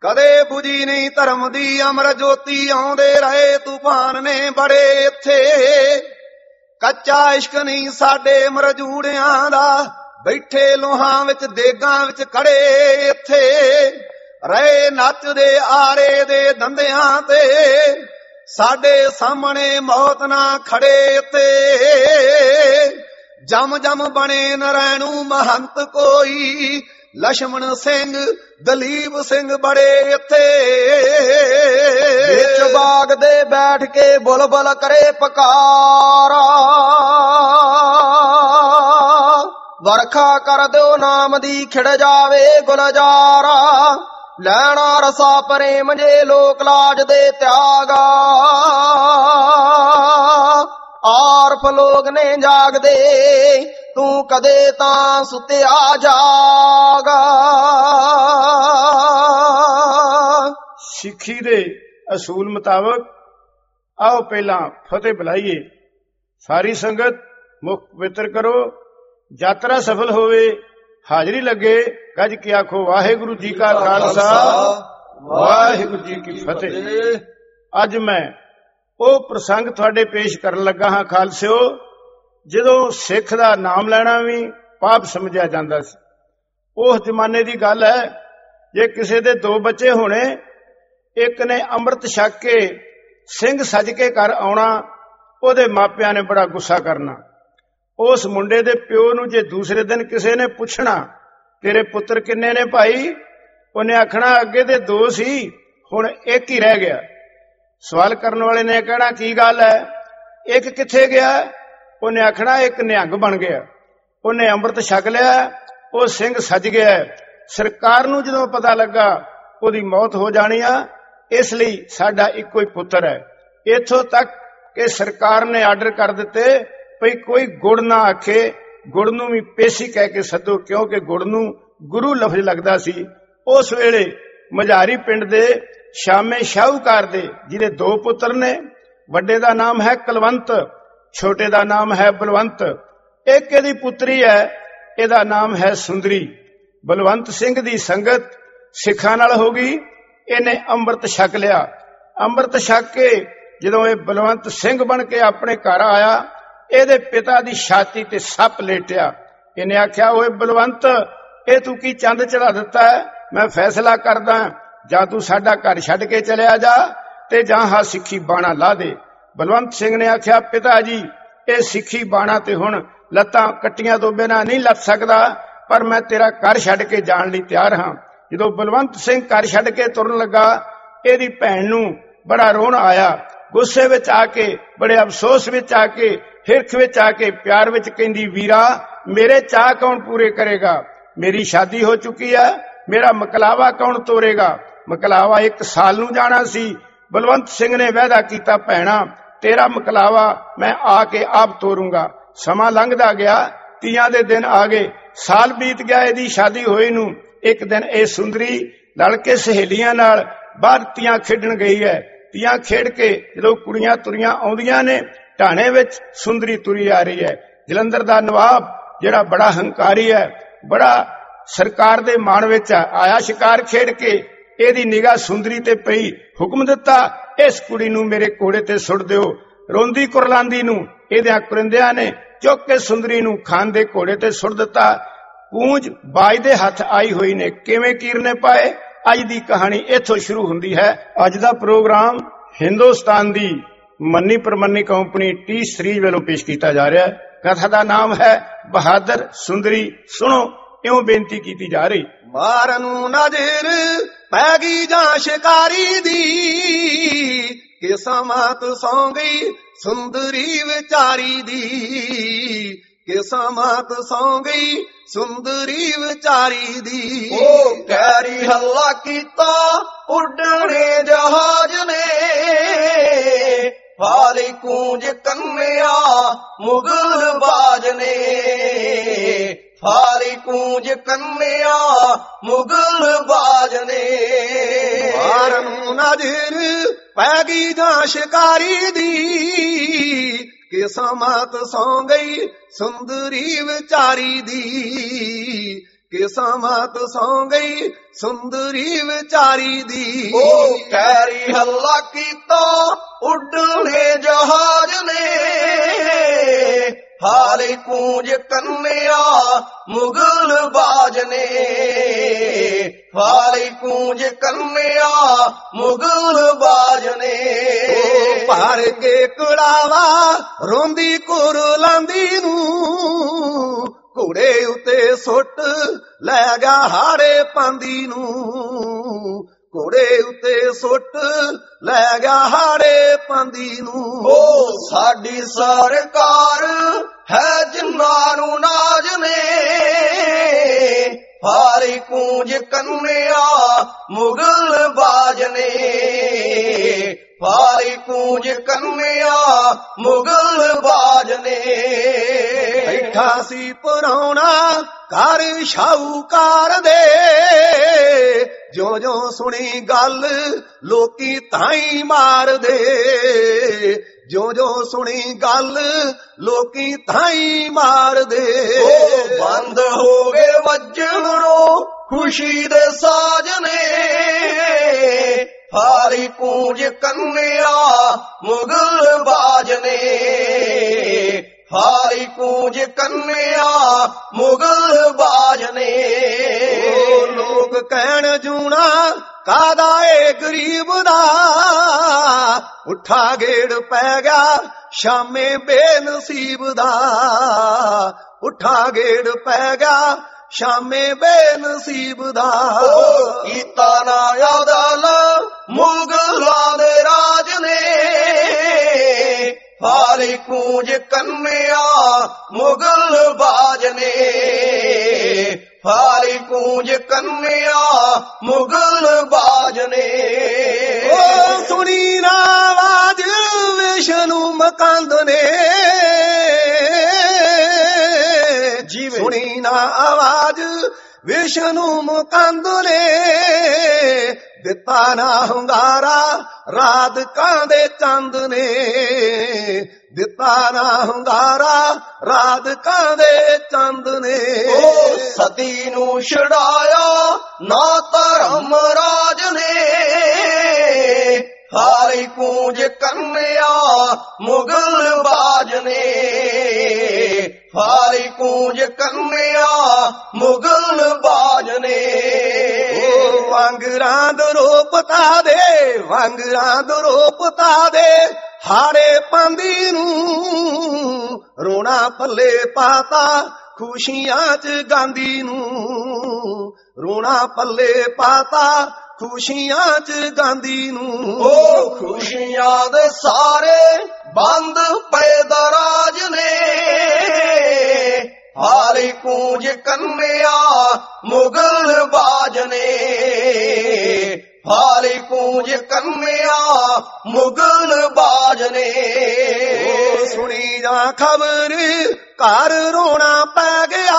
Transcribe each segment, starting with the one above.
ਕਦੇ 부ਜੀ ਨਹੀਂ ਧਰਮ ਦੀ ਅਮਰ ਜੋਤੀ, ਆਉਂਦੇ ਰਹੇ ਤੂਫਾਨ ਨੇ ਬੜੇ ਇੱਥੇ। ਕੱਚਾ ਇਸ਼ਕ ਨਹੀਂ ਸਾਡੇ ਮਰਜੂੜਿਆਂ ਦਾ, ਬੈਠੇ ਲੋਹਾਂ ਵਿੱਚ ਦੇਗਾਂ ਵਿੱਚ ਕੜੇ ਇੱਥੇ। ਰਹੇ ਨੱਚਦੇ ਆਰੇ ਦੇ ਦੰਦਿਆਂ ਤੇ, ਸਾਡੇ ਸਾਹਮਣੇ ਮੌਤ ਨਾ ਖੜੇ ਤੇ। ਜਮ ਜਮ ਬਣੇ ਨਰੈਣੂ ਮਹੰਤ ਕੋਈ, ਲਛਮਣ ਸਿੰਘ ਦਲੀਪ ਸਿੰਘ ਬੜੇ ਇੱਥੇ। ਵਿੱਚ ਬਾਗ ਦੇ ਬੈਠ ਕੇ ਬੁਲਬੁਲ ਕਰੇ ਪੁਕਾਰਾ, ਵਰਖਾ ਕਰ ਦਿਓ ਨਾਮ ਦੀ ਖਿੜ ਜਾਵੇ ਗੁਲਜ਼ਾਰਾ। ਲੈਣਾ ਰਸਾ ਪ੍ਰੇਮ ਜੇ ਲੋਕ ਲਾਜ ਦੇ ਤਿਆਗਾ, ਆਰਫ ਲੋਕ ਨੇ ਜਾਗਦੇ ਤੂੰ ਕਦੇ ਤਾਂ ਸੁੱਤਿਆ ਜਾਗਾ। ਸਿੱਖੀ ਦੇ ਅਸੂਲ ਮੁਤਾਬਕ ਆਓ ਪਹਿਲਾਂ ਫਤਿਹ ਬੁਲਾਈਏ। ਸਾਰੀ ਸੰਗਤ ਮੁਖ ਪਵਿੱਤਰ ਕਰੋ, ਯਾਤਰਾ ਸਫਲ ਹੋਵੇ। ਹਾਜ਼ਰੀ ਲੱਗੇ, ਗੱਜ ਕੇ ਆਖੋ ਵਾਹਿਗੁਰੂ ਜੀ ਕਾ ਖਾਲਸਾ ਵਾਹਿਗੁਰੂ ਜੀ ਕੀ ਫਤਿਹ। ਅੱਜ ਮੈਂ ਉਹ ਪ੍ਰਸੰਗ ਤੁਹਾਡੇ ਪੇਸ਼ ਕਰਨ ਲੱਗਾ ਹਾਂ ਖਾਲਸਿਓ, ਜਦੋਂ ਸਿੱਖ ਦਾ ਨਾਮ ਲੈਣਾ ਵੀ ਪਾਪ ਸਮਝਿਆ ਜਾਂਦਾ ਸੀ। ਉਸ ਜ਼ਮਾਨੇ ਦੀ ਗੱਲ ਹੈ, ਜੇ ਕਿਸੇ ਦੇ 2 ਬੱਚੇ ਹੋਣੇ, ਇੱਕ ਨੇ ਅੰਮ੍ਰਿਤ ਛਕ ਕੇ ਸਿੰਘ ਸਜ ਕੇ ਘਰ ਆਉਣਾ, ਉਹਦੇ ਮਾਪਿਆਂ ਨੇ ਬੜਾ ਗੁੱਸਾ ਕਰਨਾ। ਉਸ ਮੁੰਡੇ ਦੇ ਪਿਓ ਨੂੰ ਜੇ ਦੂਸਰੇ ਦਿਨ ਕਿਸੇ ਨੇ ਪੁੱਛਣਾ ਤੇਰੇ ਪੁੱਤਰ ਕਿੰਨੇ ਨੇ ਭਾਈ, ਉਹਨੇ ਆਖਣਾ ਅੱਗੇ ਦੇ 2 ਸੀ, ਹੁਣ 1 ਹੀ ਰਹਿ ਗਿਆ। ਸਵਾਲ ਕਰਨ ਵਾਲੇ ਨੇ ਕਹਿਣਾ ਕੀ ਗੱਲ ਹੈ, 1 ਕਿੱਥੇ ਗਿਆ? ਉਹਨੇ ਆਖਣਾ 1 ਨਿਹੰਗ ਬਣ ਗਿਆ, ਉਹਨੇ ਅੰਮ੍ਰਿਤ ਛਕ ਲਿਆ, ਉਹ ਸਿੰਘ ਸਜ ਗਿਆ। ਸਰਕਾਰ ਨੂੰ ਜਦੋਂ ਪਤਾ ਲੱਗਾ ਉਹਦੀ ਮੌਤ ਹੋ ਜਾਣੀ ਆ, ਇਸ ਲਈ ਸਾਡਾ ਇੱਕੋ ਹੀ ਪੁੱਤਰ ਹੈ। ਇੱਥੋਂ ਤੱਕ ਕਿ ਸਰਕਾਰ ਨੇ ਆਰਡਰ ਕਰ ਦਿੱਤੇ ਭਈ ਕੋਈ ਗੁੜ ਨਾ ਆਖੇ, ਗੁੜ ਨੂੰ ਵੀ ਪੇਸ਼ੀ ਕਹਿ ਕੇ ਸੱਦੋ, ਕਿਉਂਕਿ ਗੁੜ ਨੂੰ ਗੁਰੂ ਲਫ਼ਜ਼ ਲੱਗਦਾ ਸੀ। ਉਸ ਵੇਲੇ ਮਝਾਰੀ ਪਿੰਡ ਦੇ ਸ਼ਾਮੇ ਸ਼ਾਹੂਕਾਰ ਦੇ ਜਿਹਦੇ 2 ਪੁੱਤਰ ਨੇ, ਵੱਡੇ ਦਾ ਨਾਮ ਹੈ ਕੁਲਵੰਤ, ਛੋਟੇ ਦਾ ਨਾਮ ਹੈ ਬਲਵੰਤ। ਇੱਕ ਇਹਦੀ ਪੁੱਤਰੀ ਹੈ, ਇਹਦਾ ਨਾਮ ਹੈ ਸੁੰਦਰੀ। ਬਲਵੰਤ ਸਿੰਘ ਦੀ ਸੰਗਤ ਸਿੱਖਾਂ ਨਾਲ ਹੋ ਗਈ, ਇਹਨੇ ਅੰਮ੍ਰਿਤ ਛਕ ਲਿਆ। ਅੰਮ੍ਰਿਤ ਛਕ ਕੇ ਜਦੋਂ ਇਹ ਬਲਵੰਤ ਸਿੰਘ ਬਣ ਕੇ ਆਪਣੇ ਘਰ ਆਇਆ, ਇਹਦੇ ਪਿਤਾ ਦੀ ਛਾਤੀ ਤੇ ਸੱਪ ਲੇਟਿਆ। ਇਹਨੇ ਆਖਿਆ ਓਏ ਬਲਵੰਤ, ਇਹ ਤੂੰ ਕੀ ਚੰਦ ਚੜਾ ਦਿੱਤਾ ਹੈ? ਮੈਂ ਫੈਸਲਾ ਕਰਦਾ, ਜਾਂ ਤੂੰ ਸਾਡਾ ਘਰ ਛੱਡ ਕੇ ਚਲਿਆ ਜਾ ਤੇ ਜਾਂ ਹਾਂ ਸਿੱਖੀ ਬਾਣਾ ਲਾ ਦੇ। ਬਲਵੰਤ ਸਿੰਘ ਨੇ ਆਖਿਆ ਪਿਤਾ ਜੀ, ਇਹ ਸਿੱਖੀ ਬਾਣਾ ਤੇ ਹੁਣ ਲੱਤਾਂ ਕੱਟੀਆਂ ਤੋਂ ਬਿਨਾਂ ਨਹੀਂ ਲੱਥ ਸਕਦਾ, ਪਰ ਮੈਂ ਤੇਰਾ ਘਰ ਛੱਡ ਕੇ ਜਾਣ ਲਈ ਤਿਆਰ ਹਾਂ। ਜਦੋਂ ਬਲਵੰਤ ਸਿੰਘ ਘਰ ਛੱਡ ਕੇ ਤੁਰਨ ਲੱਗਾ, ਇਹਦੀ ਭੈਣ ਨੂੰ ਬੜਾ ਰੋਣ ਆਇਆ। ਗੁੱਸੇ ਵਿੱਚ ਆ ਕੇ, ਬੜੇ ਅਫਸੋਸ ਵਿੱਚ ਆ ਕੇ, ਹਿਰਖ ਵਿੱਚ ਆ ਕੇ, ਪਿਆਰ ਵਿੱਚ ਕਹਿੰਦੀ ਵੀਰਾ ਮੇਰੇ ਚਾਅ ਕੌਣ ਪੂਰੇ ਕਰੇਗਾ? ਮੇਰੀ ਸ਼ਾਦੀ ਹੋ ਚੁੱਕੀ ਹੈ, ਮੇਰਾ ਮਕਲਾਵਾ ਕੌਣ ਤੋਰੇਗਾ? ਮਕਲਾਵਾ 1 ਸਾਲ ਨੂੰ ਜਾਣਾ ਸੀ। ਬਲਵੰਤ ਸਿੰਘ ਨੇ ਵਾਅਦਾ ਕੀਤਾ ਭੈਣਾ ਤੇਰਾ ਮਕਲਾਵਾ ਮੈਂ ਆ ਕੇ ਆਪ ਤੋਰੂੰਗਾ। ਸਮਾਂ ਲੰਘਦਾ ਗਿਆ, ਤੀਆਂ ਦੇ ਦਿਨ ਆ ਗਏ, ਸਾਲ ਬੀਤ ਗਿਆ ਇਹਦੀ ਸ਼ਾਦੀ ਹੋਈ ਨੂੰ। ਇੱਕ ਦਿਨ ਇਹ ਸੁੰਦਰੀ ਲੜ ਕੇ ਸਹੇਲੀਆਂ ਨਾਲ ਬਾਹਰ ਤੀਆਂ ਖੇਡਣ ਗਈ ਹੈ। ਤੀਆਂ ਖੇਡ ਕੇ ਜਦੋਂ ਕੁੜੀਆਂ ਤੁਰੀਆਂ ਆਉਂਦੀਆਂ ਨੇ, ਢਾਣੇ ਵਿੱਚ ਸੁੰਦਰੀ ਤੁਰੀ ਆ ਰਹੀ ਹੈ। ਜਲੰਧਰ ਦਾ ਨਵਾਬ ਜਿਹੜਾ ਬੜਾ ਹੰਕਾਰੀ ਹੈ, ਬੜਾ ਸਰਕਾਰ ਦੇ ਮਾਣ ਵਿੱਚ ਆਇਆ ਸ਼ਿਕਾਰ ਖੇਡ ਕੇ, ਇਹਦੀ ਨਿਗਾਹ ਸੁੰਦਰੀ ਤੇ ਪਈ। ਹੁਕਮ ਦਿੱਤਾ ਇਸ ਕੁੜੀ ਨੂੰ ਮੇਰੇ ਘੋੜੇ ਤੇ ਸੁੱਟ ਦਿਓ। ਰੋਂਦੀ ਕੁਰਲਾਂਦੀ ਨੂੰ ਇਹਦਿਆਂ ਕੁਰਿੰਦਿਆਂ ਨੇ ਚੁੱਕ ਕੇ ਸੁੰਦਰੀ ਨੂੰ ਖਾਨ ਦੇ ਘੋੜੇ ਤੇ ਸੁੱਟ ਦਿੱਤਾ। ਪੂੰਝ ਬਾਜ ਦੇ ਹੱਥ ਆਈ ਹੋਈ ਨੇ, ਕਿਵੇਂ ਕੀਰਨੇ ਪਾਏ। ਅੱਜ ਦੀ ਕਹਾਣੀ ਇੱਥੋਂ ਸ਼ੁਰੂ ਹੁੰਦੀ ਹੈ। ਅੱਜ ਦਾ ਪ੍ਰੋਗਰਾਮ ਹਿੰਦੁਸਤਾਨ ਦੀ ਮੰਨੀ ਪ੍ਰਮੰਨੀ ਕੰਪਨੀ ਟੀ ਸੀਰੀਜ਼ ਵੱਲੋਂ ਪੇਸ਼ ਕੀਤਾ ਜਾ ਰਿਹਾ ਹੈ। ਕਥਾ ਦਾ ਨਾਮ ਹੈ ਬਹਾਦਰ ਸੁੰਦਰੀ। ਸੁਣੋ, ਇਉਂ ਬੇਨਤੀ ਕੀਤੀ ਜਾ ਰਹੀ। ਮਾਰਨ ਨੂੰ ਨਜ਼ਰ ਪੈ ਗਈ ਜਾਂ ਸ਼ਿਕਾਰੀ ਦੀ, ਕਿਸਮਤ ਸੌਂ ਗਈ ਸੁੰਦਰੀ ਵਿਚਾਰੀ ਦੀ, ਕਿਸਮਤ ਸੌਂ ਗਈ ਸੁੰਦਰੀ ਵਿਚਾਰੀ ਦੀ। ਉਹ ਕਹਿਰੀ ਹੱਲਾ ਕੀਤਾ ਉੱਡਣੇ ਜਹਾਜ਼ ਨੇ, ਫਾਲੀ ਕੂੰਜ ਕੰਨਿਆ ਮੁਗਲ ਬਾਜ ਨੇ, ਫਾਲੀ ਕੂੰਜ ਕੰਨਿਆ ਮੁਗਲ ਬਾਜ ਨੇ। ਮਾਰਨ ਨੂੰ ਨਜ਼ਰ ਪੈ ਗਈ ਜਾਂ ਸ਼ਿਕਾਰੀ ਦੀ, ਕਿਸਮਤ ਸੌਂ ਗਈ ਸੁੰਦਰੀ ਵਿਚਾਰੀ ਦੀ, ਕਿਸਮਤ ਸੌ ਗਈ ਸੁੰਦਰੀ ਵਿਚਾਰੀ ਦੀ। ਉਹ ਕੈਰੀ ਹੱਲਾ ਕੀਤਾ ਉੱਡਣੇ ਜਹਾਜ਼ ਨੇ, ਹਾਲੇ ਕੂੰਜ ਕੰਨਿਆ ਮੁਗਲ ਬਾਜ ਨੇ, ਹਾਲੇ ਕੂੰਜ ਕੰਨਿਆ ਮੁਗਲ ਬਾਜ ਨੇ। ਭਰ ਕੇ ਕੁੜਾਵਾ ਰੋਂਦੀ ਕੁਰਲਾਂਦੀ ਨੂੰ, ਘੋੜੇ ਉੱਤੇ ਸੁੱਟ ਲੈ ਗਿਆ ਹਾੜੇ ਪਾਂਦੀ ਨੂੰ, ਘੋੜੇ ਉੱਤੇ ਸੁੱਟ ਲੈ ਗਿਆ ਹਾੜੇ ਪਾਂਦੀ ਨੂੰ। ਉਹ ਸਾਡੀ ਸਰਕਾਰ ਹੈ ਜਿਨ੍ਹਾਂ ਨੂੰ ਨਾਜ ਨੇ, ਹਾਰੇ ਕੂੰਜ ਕੰਨਿਆ ਮੁਗਲ ਬਾਜ ਨੇ, ਹਾਰੇ ਕੂੰਜ ਕੰਨਿਆ ਮੁਗਲ ਬਾਜ ਨੇ। ਬੈਠਾ ਸੀ ਪੁਰਾਣਾ ਘਰ ਸ਼ਾਹੂਕਾਰ ਦੇ, ਜਿਉਂ ਸੁਣੀ ਗੱਲ ਲੋਕੀ ਤਾਈ ਮਾਰਦੇ, ਜਿਉਂ ਸੁਣੀ ਗੱਲ ਲੋਕੀ ਤਾਈ ਮਾਰਦੇ। ਬੰਦ ਹੋ ਗਏ ਵੱਜਣੋਂ ਖੁਸ਼ੀ ਦੇ ਸਾਜ ਨੇ, ਹਾਰੀ ਕੂੰਜ ਕੰਨਿਆ ਮੁਗਲ ਬਾਜ ਨੇ, ਹਾਰੀ ਕੂੰਜ ਕੰਨਿਆ ਮੁਗਲ ਬਾਜ ਨੇ। ਲੋਕ ਕਹਿਣ ਜੂਣਾ ਕਾਦਾ ਏ ਗਰੀਬ ਦਾ, ਉੱਠਾ ਗੇੜ ਪੈ ਗਿਆ ਸ਼ਾਮੇ ਬੇਨਸੀਬ ਦਾ, ਉੱਠਾ ਗੇੜ ਪੈ ਗਿਆ ਸ਼ਾਮੇ ਬੇਨਸੀਬ ਦਾ। ਕੀਤਾ ਨਾ ਅਦਲ ਮੁਗਲਾਂ ਦੇ ਰਾਜ ਨੇ, ਹਾਰੀ ਕੂੰਜ ਕੰਨਿਆ ਮੁਗਲ ਬਾਜ ਨੇ, ਹਾਰੀ ਕੂੰਜ ਕੰਨਿਆ ਮੁਗਲ ਬਾਜ ਨੇ। ਉਹ ਸੁਣੀ ਨਾ ਆਵਾਜ਼ ਵਿਸ਼ਨੂੰ ਮਕੰਦ ਨੇ, ਸੁਣੀ ਨਾ ਆਵਾਜ਼ ਵਿਸ਼ਨੂੰ ਮੁਕੰਦ ਨੇ, ਦਿੱਤਾ ਨਾ ਹੁੰਗਾਰਾ ਰਾਧਕਾਂ ਦੇ ਚੰਦ ਨੇ, ਦਿੱਤਾ ਨਾ ਹੁੰਗਾਰਾ ਰਾਧਕਾਂ ਦੇ ਚੰਦ ਨੇ। ਉਹ ਸਤੀ ਨੂੰ ਛੁਡਾਇਆ ਨਾ ਧਰਮ ਰਾਜ ਨੇ, ਹਾਰੀ ਕੂੰਜ ਕੰਨਿਆ ਮੁਗਲ ਬਾਜ ਨੇ, ਹਾਰੀ ਕੂੰਜ ਕੰਨਿਆ ਮੁਗਲ ਬਾਜ ਨੇ। ਵਾਂਗਰਾਂ ਦਰੋਪਤਾ ਦੇ, ਵਾਂਗਰਾਂ ਦਰੋਪਤਾ ਦੇ ਹਾੜੇ ਪਾਂਦੀ ਨੂੰ, ਰੋਣਾ ਪੱਲੇ ਪਾਤਾ ਖੁਸ਼ੀਆਂ ਚ ਗਾਂਦੀ ਨੂੰ, ਰੋਣਾ ਪੱਲੇ ਪਾਤਾ ਖੁਸ਼ੀਆਂ ਚ ਗਾਂਦੀ ਨੂੰ। ਉਹ ਖੁਸ਼ੀਆਂ ਦੇ ਸਾਰੇ ਬੰਦ ਪਏ ਦਰਾਜ ਨੇ, ਹਾਰੀ ਕੂੰਜ ਕੰਨਿਆ ਮੁਗਲ ਬਾਜ ਨੇ, ਹਾਰੀ ਕੂੰਜ ਕੰਨਿਆ ਮੁਗਲ ਬਾਜ ਨੇ। ਉਹ ਸੁਣੀ ਜਾ ਖਬਰ ਘਰ ਰੋਣਾ ਪੈ ਗਿਆ,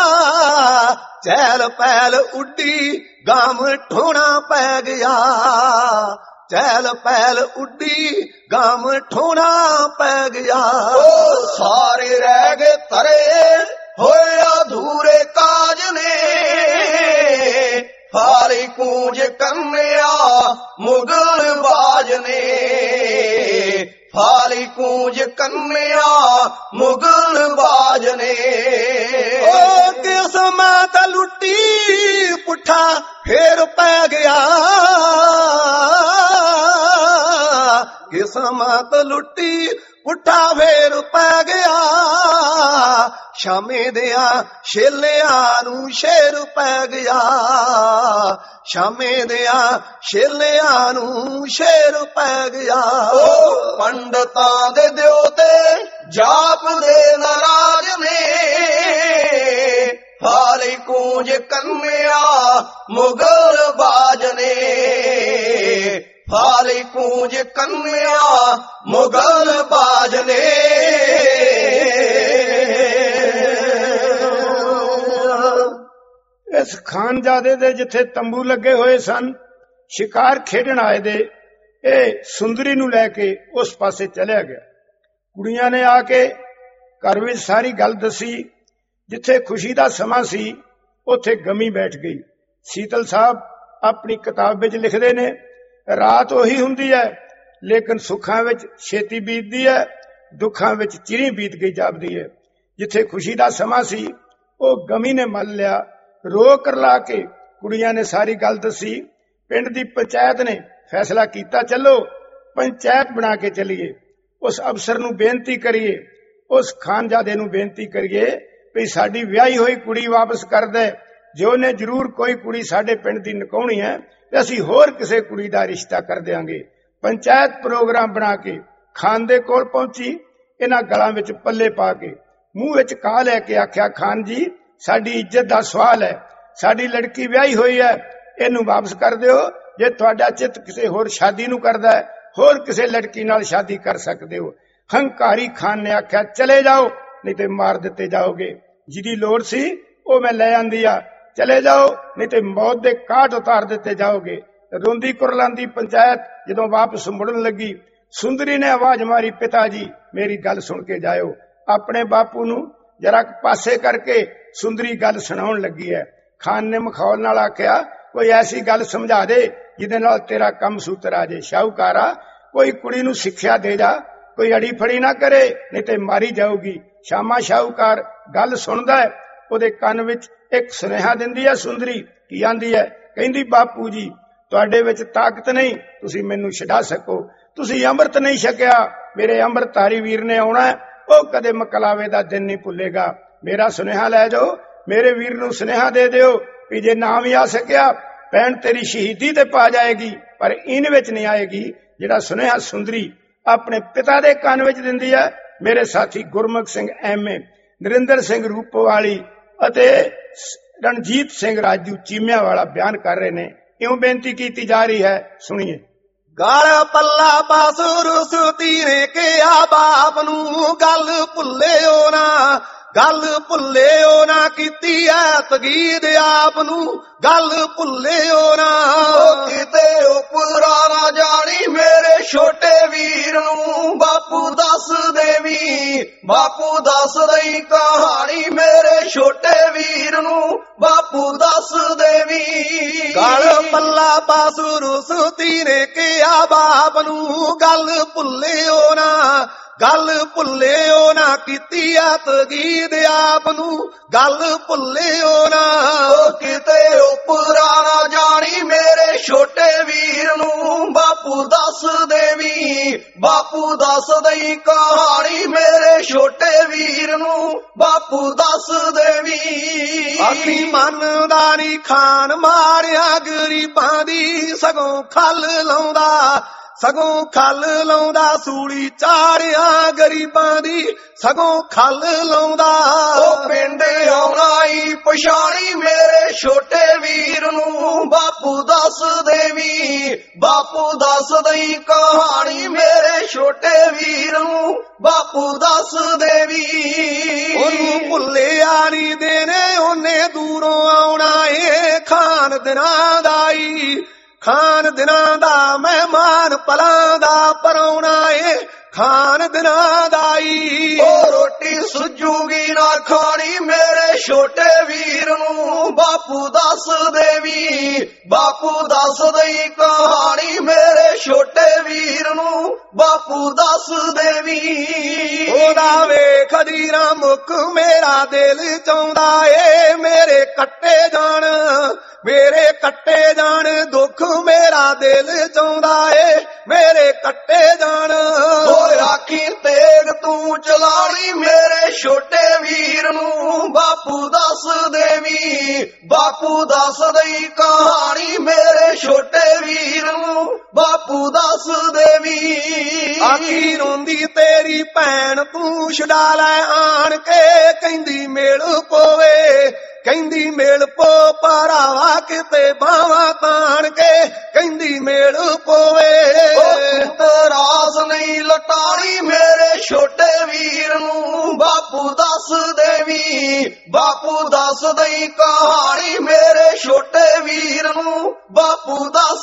ਚਹਿਲ ਪਹਿਲ ਉੱਡੀ ਗਾਮ ਠੋਣਾ ਪੈ ਗਿਆ, ਚਹਿਲ ਪਹਿਲ ਉੱਡੀ ਗਾਮ ਠੋਣਾ ਪੈ ਗਿਆ। ਉਹ ਸਾਰੇ ਰਹਿ ਗਏ ਤਰੇ ਹੋਏ ਅਧੂਰੇ ਕਾਜ ਨੇ, ਹਾਰੀ ਕੂੰਜ ਕੰਨਿਆ ਮੁਗਲ ਬਾਜ ਨੇ, ਹਾਰੀ ਕੂੰਜ ਕੰਨਿਆ ਮੁਗਲ ਬਾਜ ਨੇ। ਉਹ ਕਿਸਮਤ ਲੁੱਟੀ ਪੁੱਠਾ ਫੇਰ ਪੈ ਗਿਆ, ਕਿਸਮਤ ਲੁੱਟੀ ਪੁੱਠਾ ਫੇਰ ਪੈ ਗਿਆ, ਸ਼ਾਮੇ ਦਿਆਂ ਛੇਲਿਆਂ ਨੂੰ ਸ਼ੇਰ ਪੈ ਗਿਆ, ਸ਼ਾਮੇ ਦਿਆਂ ਛੇਲਿਆਂ ਨੂੰ ਸ਼ੇਰ ਪੈ ਗਿਆ। ਉਹ ਪੰਡਤਾਂ ਦੇ ਦਿਓ ਤੇ ਜਾਪ ਦੇ ਨਾਰਾਜ ਨੇ, ਹਾਰੀ ਕੂੰਜ ਕੰਨਿਆ ਮੁਗਲ ਬਾਜ ਨੇ, ਹਾਰੀ ਕੂੰਜ ਕੰਨਿਆ ਮੁਗਲ ਬਾਜ ਨੇ। ਇਸ ਖਾਨਜ਼ਾਦੇ ਦੇ ਜਿੱਥੇ ਤੰਬੂ ਲੱਗੇ ਹੋਏ ਸਨ, ਸ਼ਿਕਾਰ ਖੇਡਣ ਆਏ ਦੇ ਇਹ ਸੁੰਦਰੀ ਨੂੰ ਲੈ ਕੇ ਉਸ ਪਾਸੇ ਚਲਿਆ ਗਿਆ। ਕੁੜੀਆਂ ਨੇ ਆ ਕੇ ਘਰ ਵਿੱਚ ਸਾਰੀ ਗੱਲ ਦੱਸੀ। ਜਿੱਥੇ ਖੁਸ਼ੀ ਦਾ ਸਮਾਂ ਸੀ ਉੱਥੇ ਗਮੀ ਬੈਠ ਗਈ। ਸੀਤਲ ਸਾਹਿਬ ਆਪਣੀ ਕਿਤਾਬ ਵਿੱਚ ਲਿਖਦੇ ਨੇ, ਰਾਤ ਉਹੀ ਹੁੰਦੀ ਹੈ ਲੇਕਿਨ ਸੁੱਖਾਂ ਵਿੱਚ ਛੇਤੀ ਬੀਤਦੀ ਹੈ, ਦੁੱਖਾਂ ਵਿੱਚ ਚਿਰੀ ਬੀਤ ਗਈ ਜਾਪਦੀ ਹੈ। ਜਿੱਥੇ ਖੁਸ਼ੀ ਦਾ ਸਮਾਂ ਸੀ ਉਹ ਗਮੀ ਨੇ ਮੱਲ ਲਿਆ। ਰੋ ਕਰਲਾ ਕੇ ਕੁੜੀਆਂ ਨੇ ਸਾਰੀ ਗੱਲ ਦੱਸੀ। ਪਿੰਡ ਦੀ ਪੰਚਾਇਤ ਨੇ ਫੈਸਲਾ ਕੀਤਾ, ਚਲੋ ਪੰਚਾਇਤ ਬਣਾ ਕੇ ਚੱਲੀਏ, ਉਸ ਅਫਸਰ ਨੂੰ ਬੇਨਤੀ ਕਰੀਏ, ਉਸ ਖਾਨਜ਼ਾਦੇ ਨੂੰ ਬੇਨਤੀ ਕਰੀਏ ਵੀ ਸਾਡੀ ਵਿਆਹੀ ਹੋਈ ਕੁੜੀ ਵਾਪਸ ਕਰ ਦੇ। ਜੇ ਉਹਨੇ ਜ਼ਰੂਰ ਕੋਈ ਕੁੜੀ ਸਾਡੇ ਪਿੰਡ ਦੀ ਨਕਾਉਣੀ ਹੈ ਤੇ ਅਸੀਂ ਹੋਰ ਕਿਸੇ ਕੁੜੀ ਦਾ ਰਿਸ਼ਤਾ ਕਰ ਦਿਆਂਗੇ। ਪੰਚਾਇਤ ਪ੍ਰੋਗਰਾਮ ਬਣਾ ਕੇ ਖਾਨ ਦੇ ਕੋਲ ਪਹੁੰਚੀ। ਇਹਨਾਂ ਗਲਾਂ ਵਿੱਚ ਪੱਲੇ ਪਾ ਕੇ ਮੂੰਹ ਵਿੱਚ ਕਾਹ ਲੈ ਕੇ ਆਖਿਆ, ਖਾਨ ਜੀ ਸਾਡੀ ਇੱਜ਼ਤ ਦਾ ਸਵਾਲ ਹੈ, ਸਾਡੀ ਲੜਕੀ ਵਿਆਹੀ ਹੋਈ ਹੈ, ਇਹਨੂੰ ਵਾਪਸ ਕਰ ਦਿਓ। ਜੇ ਤੁਹਾਡਾ ਚਿੱਤ ਕਿਸੇ ਹੋਰ ਸ਼ਾਦੀ ਨੂੰ ਕਰਦਾ ਹੈ, ਹੋਰ ਕਿਸੇ ਲੜਕੀ ਨਾਲ ਸ਼ਾਦੀ ਕਰ ਸਕਦੇ ਹੋ। ਹੰਕਾਰੀ ਖਾਨ ਨੇ ਆਖਿਆ, ਚਲੇ ਜਾਓ ਨਹੀਂ ਤੇ ਮਾਰ ਦਿੱਤੇ ਜਾਓਗੇ। ਜਿਹਦੀ ਲੋੜ ਸੀ ਉਹ ਮੈਂ ਲੈ ਆਂਦੀ ਆ, ਚਲੇ ਜਾਓ ਨਹੀਂ ਤੇ ਮੌਤ ਦੇ ਕਾਟ ਉਤਾਰ ਦਿੱਤੇ ਜਾਓਗੇ। ਰੋਂਦੀ ਕੁਰਲਾਂਦੀ ਪੰਚਾਇਤ ਜਦੋਂ ਵਾਪਸ ਮੁੜਨ ਲੱਗੀ, ਸੁੰਦਰੀ ਨੇ ਆਵਾਜ਼ ਮਾਰੀ, ਪਿਤਾ ਜੀ ਮੇਰੀ ਗੱਲ ਸੁਣ ਕੇ ਜਾਇਓ। ਆਪਣੇ ਬਾਪੂ ਨੂੰ ਜਰਾ ਪਾਸੇ ਕਰਕੇ ਸੁੰਦਰੀ ਗੱਲ ਸੁਣਾਉਣ ਲੱਗੀ ਹੈ। ਖਾਨ ਨੇ ਮਖੌਲ ਨਾਲ ਆਖਿਆ, ਕੋਈ ਐਸੀ ਗੱਲ ਸਮਝਾ ਦੇ ਜਿਹਦੇ ਨਾਲ ਤੇਰਾ ਕੰਮ ਸੂਤਰ ਆ ਜੇ। ਸ਼ਾਹੂਕਾਰਾ ਕੋਈ ਕੁੜੀ ਨੂੰ ਸਿੱਖਿਆ ਦੇ ਜਾ, ਕੋਈ ਅੜੀ ਫੜੀ ਨਾ ਕਰੇ ਨਹੀਂ ਤੇ ਮਾਰੀ ਜਾਊਗੀ। ਸ਼ਾਮਾ ਸ਼ਾਹੂਕਾਰ ਗੱਲ ਸੁਣਦਾ ਹੈ, ਉਹਦੇ ਕੰਨ ਵਿੱਚ ਇੱਕ ਸੁਨੇਹਾ ਦਿੰਦੀ ਹੈ ਸੁੰਦਰੀ। ਕੀ ਆਂਦੀ ਹੈ? ਕਹਿੰਦੀ, ਬਾਪੂ ਜੀ ਤੁਹਾਡੇ ਵਿੱਚ ਤਾਕਤ ਨਹੀਂ, ਤੁਸੀਂ ਮੈਨੂੰ ਛਡਾ ਸਕੋ। ਤੁਸੀਂ ਅੰਮ੍ਰਿਤ ਨਹੀਂ ਛਕਿਆ, ਮੇਰੇ ਅੰਮ੍ਰਿਤਧਾਰੀ ਵੀਰ ਨੇ ਆਉਣਾ, ਉਹ ਕਦੇ ਮਕਲਾਵੇ ਦਾ ਦਿਨ ਨਹੀਂ ਭੁੱਲੇਗਾ। ਮੇਰਾ ਸੁਨੇਹਾ ਲੈ ਜਾਓ, ਮੇਰੇ ਵੀਰ ਨੂੰ ਸੁਨੇਹਾ ਦੇ ਦਿਓ ਵੀ ਜੇ ਨਾ ਵੀ ਆ ਸਕਿਆ ਭੈਣ ਤੇਰੀ ਸ਼ਹੀਦੀ ਤੇ ਪਾ ਜਾਏਗੀ, ਪਰ ਇਨ ਵਿੱਚ ਨਹੀਂ ਆਏਗੀ ਜਿਹੜਾ ਸੁਨੇਹਾ ਸੁੰਦਰੀ ਆਪਣੇ ਪਿਤਾ ਦੇ ਕੰਨ ਵਿੱਚ ਦਿੰਦੀ ਹੈ। ਮੇਰੇ ਸਾਥੀ ਗੁਰਮੁਖ ਸਿੰਘ ਐਮਏ, ਨਰਿੰਦਰ ਸਿੰਘ ਰੂਪਵਾਲੀ ਅਤੇ ਰਣਜੀਤ ਸਿੰਘ ਰਾਜੂ ਚੀਮਿਆਂ ਵਾਲਾ ਬਿਆਨ ਕਰ ਰਹੇ ਨੇ। ਇਉਂ ਬੇਨਤੀ ਕੀਤੀ ਜਾ ਰਹੀ ਹੈ, ਸੁਣੀਏ। ਗਲ ਪੱਲਾ ਬਾਸੁਰ ਸੁਤੀ ਨੇ ਕਿਹਾ ਬਾਪ ਨੂੰ, ਗੱਲ ਭੁੱਲਿਓ ਨਾ, ਗੱਲ ਭੁੱਲਿਓ ਨਾ, ਕੀਤੀ ਐ ਤਗੀਦ ਆਪ ਨੂੰ, ਗੱਲ ਭੁੱਲਿਓ ਨਾ। ਕਿਤੇ ਉਪਰਾ ਨਾ ਜਾਣੀ ਮੇਰੇ ਛੋਟੇ ਵੀਰ ਨੂੰ, ਬਾਪੂ ਦੱਸ ਦੇਵੀ, ਬਾਪੂ ਦੱਸ ਦਈ ਕਹਾਣੀ ਮੇਰੇ ਛੋਟੇ ਵੀਰ ਨੂੰ, ਬਾਪੂ ਦੱਸ ਦੇਵੀ। ਗਲ ਪੱਲਾ ਬਾਸੁਰ ਸੁਤੀ ਨੇ ਕਿਹਾ ਬਾਪ ਨੂੰ, ਗੱਲ ਭੁੱਲਿਓ ਨਾ, ਗੱਲ ਭੁੱਲਿਓ ਨਾ, ਕੀਤੀ ਆ ਤਗੀਦ ਆਪ ਨੂੰ, ਗੱਲ ਭੁੱਲਿਓ ਨਾ। ਕਿਤੇ ਉਪਰਾ ਨਾ ਜਾਣੀ ਮੇਰੇ ਛੋਟੇ ਵੀਰ ਨੂੰ, ਬਾਪੂ ਦੱਸ ਦੇਵੀ, ਬਾਪੂ ਦੱਸ ਦਈ ਕਹਾਣੀ ਮੇਰੇ ਛੋਟੇ ਵੀਰ ਨੂੰ, ਬਾਪੂ ਦੱਸ ਦੇਵੀ। ਅਸੀਂ ਮੰਨਦਾ ਨੀ ਖਾਨ ਮਾਰਿਆ ਗਰੀਬਾਂ ਦੀ, ਸਗੋਂ ਖੱਲ ਲਾਉਂਦਾ, ਸਗੋਂ ਖੱਲ ਲਾਉਂਦਾ, ਸੂਲੀ ਚਾੜਿਆ ਗਰੀਬਾਂ ਦੀ, ਸਗੋਂ ਖੱਲ ਲਾਉਂਦਾ। ਉਹ ਪਿੰਡ ਆਉਣਾ ਈ ਪਛਾਣੀ ਮੇਰੇ ਛੋਟੇ ਵੀਰ ਨੂੰ, ਬਾਪੂ ਦੱਸ ਦੇਵੀ, ਬਾਪੂ ਦੱਸ ਦਈ ਕਹਾਣੀ ਮੇਰੇ ਛੋਟੇ ਵੀਰ ਨੂੰ, ਬਾਪੂ ਦੱਸ ਦੇਵੀ। ਉਹਨੂੰ ਭੁੱਲਿਆ ਨੀ ਦੇਣੇ, ਉਹਨੇ ਦੂਰੋਂ ਆਉਣਾ ਏ, ਖਾਨ ਦਿਨਾਂ ਦਾ ਈ, ਖਾਨ ਦਿਨਾਂ ਦਾ ਮਹਿਮਾਨ ਪਲਾਂ ਦਾ ਪਰਾਉਣਾ ਏ, ਖਾਨ ਦਿਨਾਂ ਦਾ ਈ। ਉਹ ਰੋਟੀ ਸੁੱਜੂਗੀ ਨਾ ਖਾਣੀ ਮੇਰੇ ਛੋਟੇ ਵੀਰ ਨੂੰ, ਬਾਪੂ ਦੱਸ ਦੇਵੀ, ਬਾਪੂ ਦੱਸ ਦਈ ਕਹਾਣੀ ਮੇਰੇ ਛੋਟੇ ਵੀਰ ਨੂੰ, ਬਾਪੂ ਦੱਸ ਦੇਵੀ। ਉਹਦਾ ਵੇਖ ਦੀਰਾ ਮੁੱਖ ਮੇਰਾ ਦਿਲ ਚਾਹੁੰਦਾ ਏ, ਮੇਰੇ ਕੱਟੇ ਜਾਣ, ਮੇਰੇ ਕੱਟੇ ਜਾਣ, ਦੁੱਖ ਮੇਰਾ ਦਿਲ ਚਾਹੁੰਦਾ ਏ, ਮੇਰੇ ਕੱਟੇ ਜਾਣ। ਆਖੀ ਤੇਗ ਤੂੰ ਚਲਾਣੀ ਮੇਰੇ ਛੋਟੇ ਵੀਰ ਨੂੰ, ਬਾਪੂ ਦੱਸ ਦੇਵੀ, ਬਾਪੂ ਦੱਸ ਦਈ ਕਹਾਣੀ ਮੇਰੇ ਛੋਟੇ ਵੀਰ ਨੂੰ, ਬਾਪੂ ਦੱਸ ਦੇਵੀ। ਆਖੀ ਰੋਂਦੀ ਤੇਰੀ ਭੈਣ ਤੂੰ ਛਡਾ ਲੈ ਆਣ ਕੇ, ਕਹਿੰਦੀ ਮੇਲ ਪੋਵੇ, ਕਹਿੰਦੀ ਮੇਲ ਪੋ ਭਰਾਵਾ ਕਿਤੇ ਬਾਹਾਂ ਤਾਣ ਕੇ, ਕਹਿੰਦੀ ਮੇਲ ਪੋਵੇ। ਤਰਾਸ ਨਹੀਂ ਲਟਾਣੀ ਮੇਰੇ ਛੋਟੇ ਵੀਰ ਨੂੰ, ਬਾਪੂ ਦੱਸ ਦੇਵੀ, ਬਾਪੂ ਦੱਸ ਦਈ ਕਹਾਣੀ ਮੇਰੇ ਛੋਟੇ ਵੀਰ ਨੂੰ, ਬਾਪੂ ਦੱਸ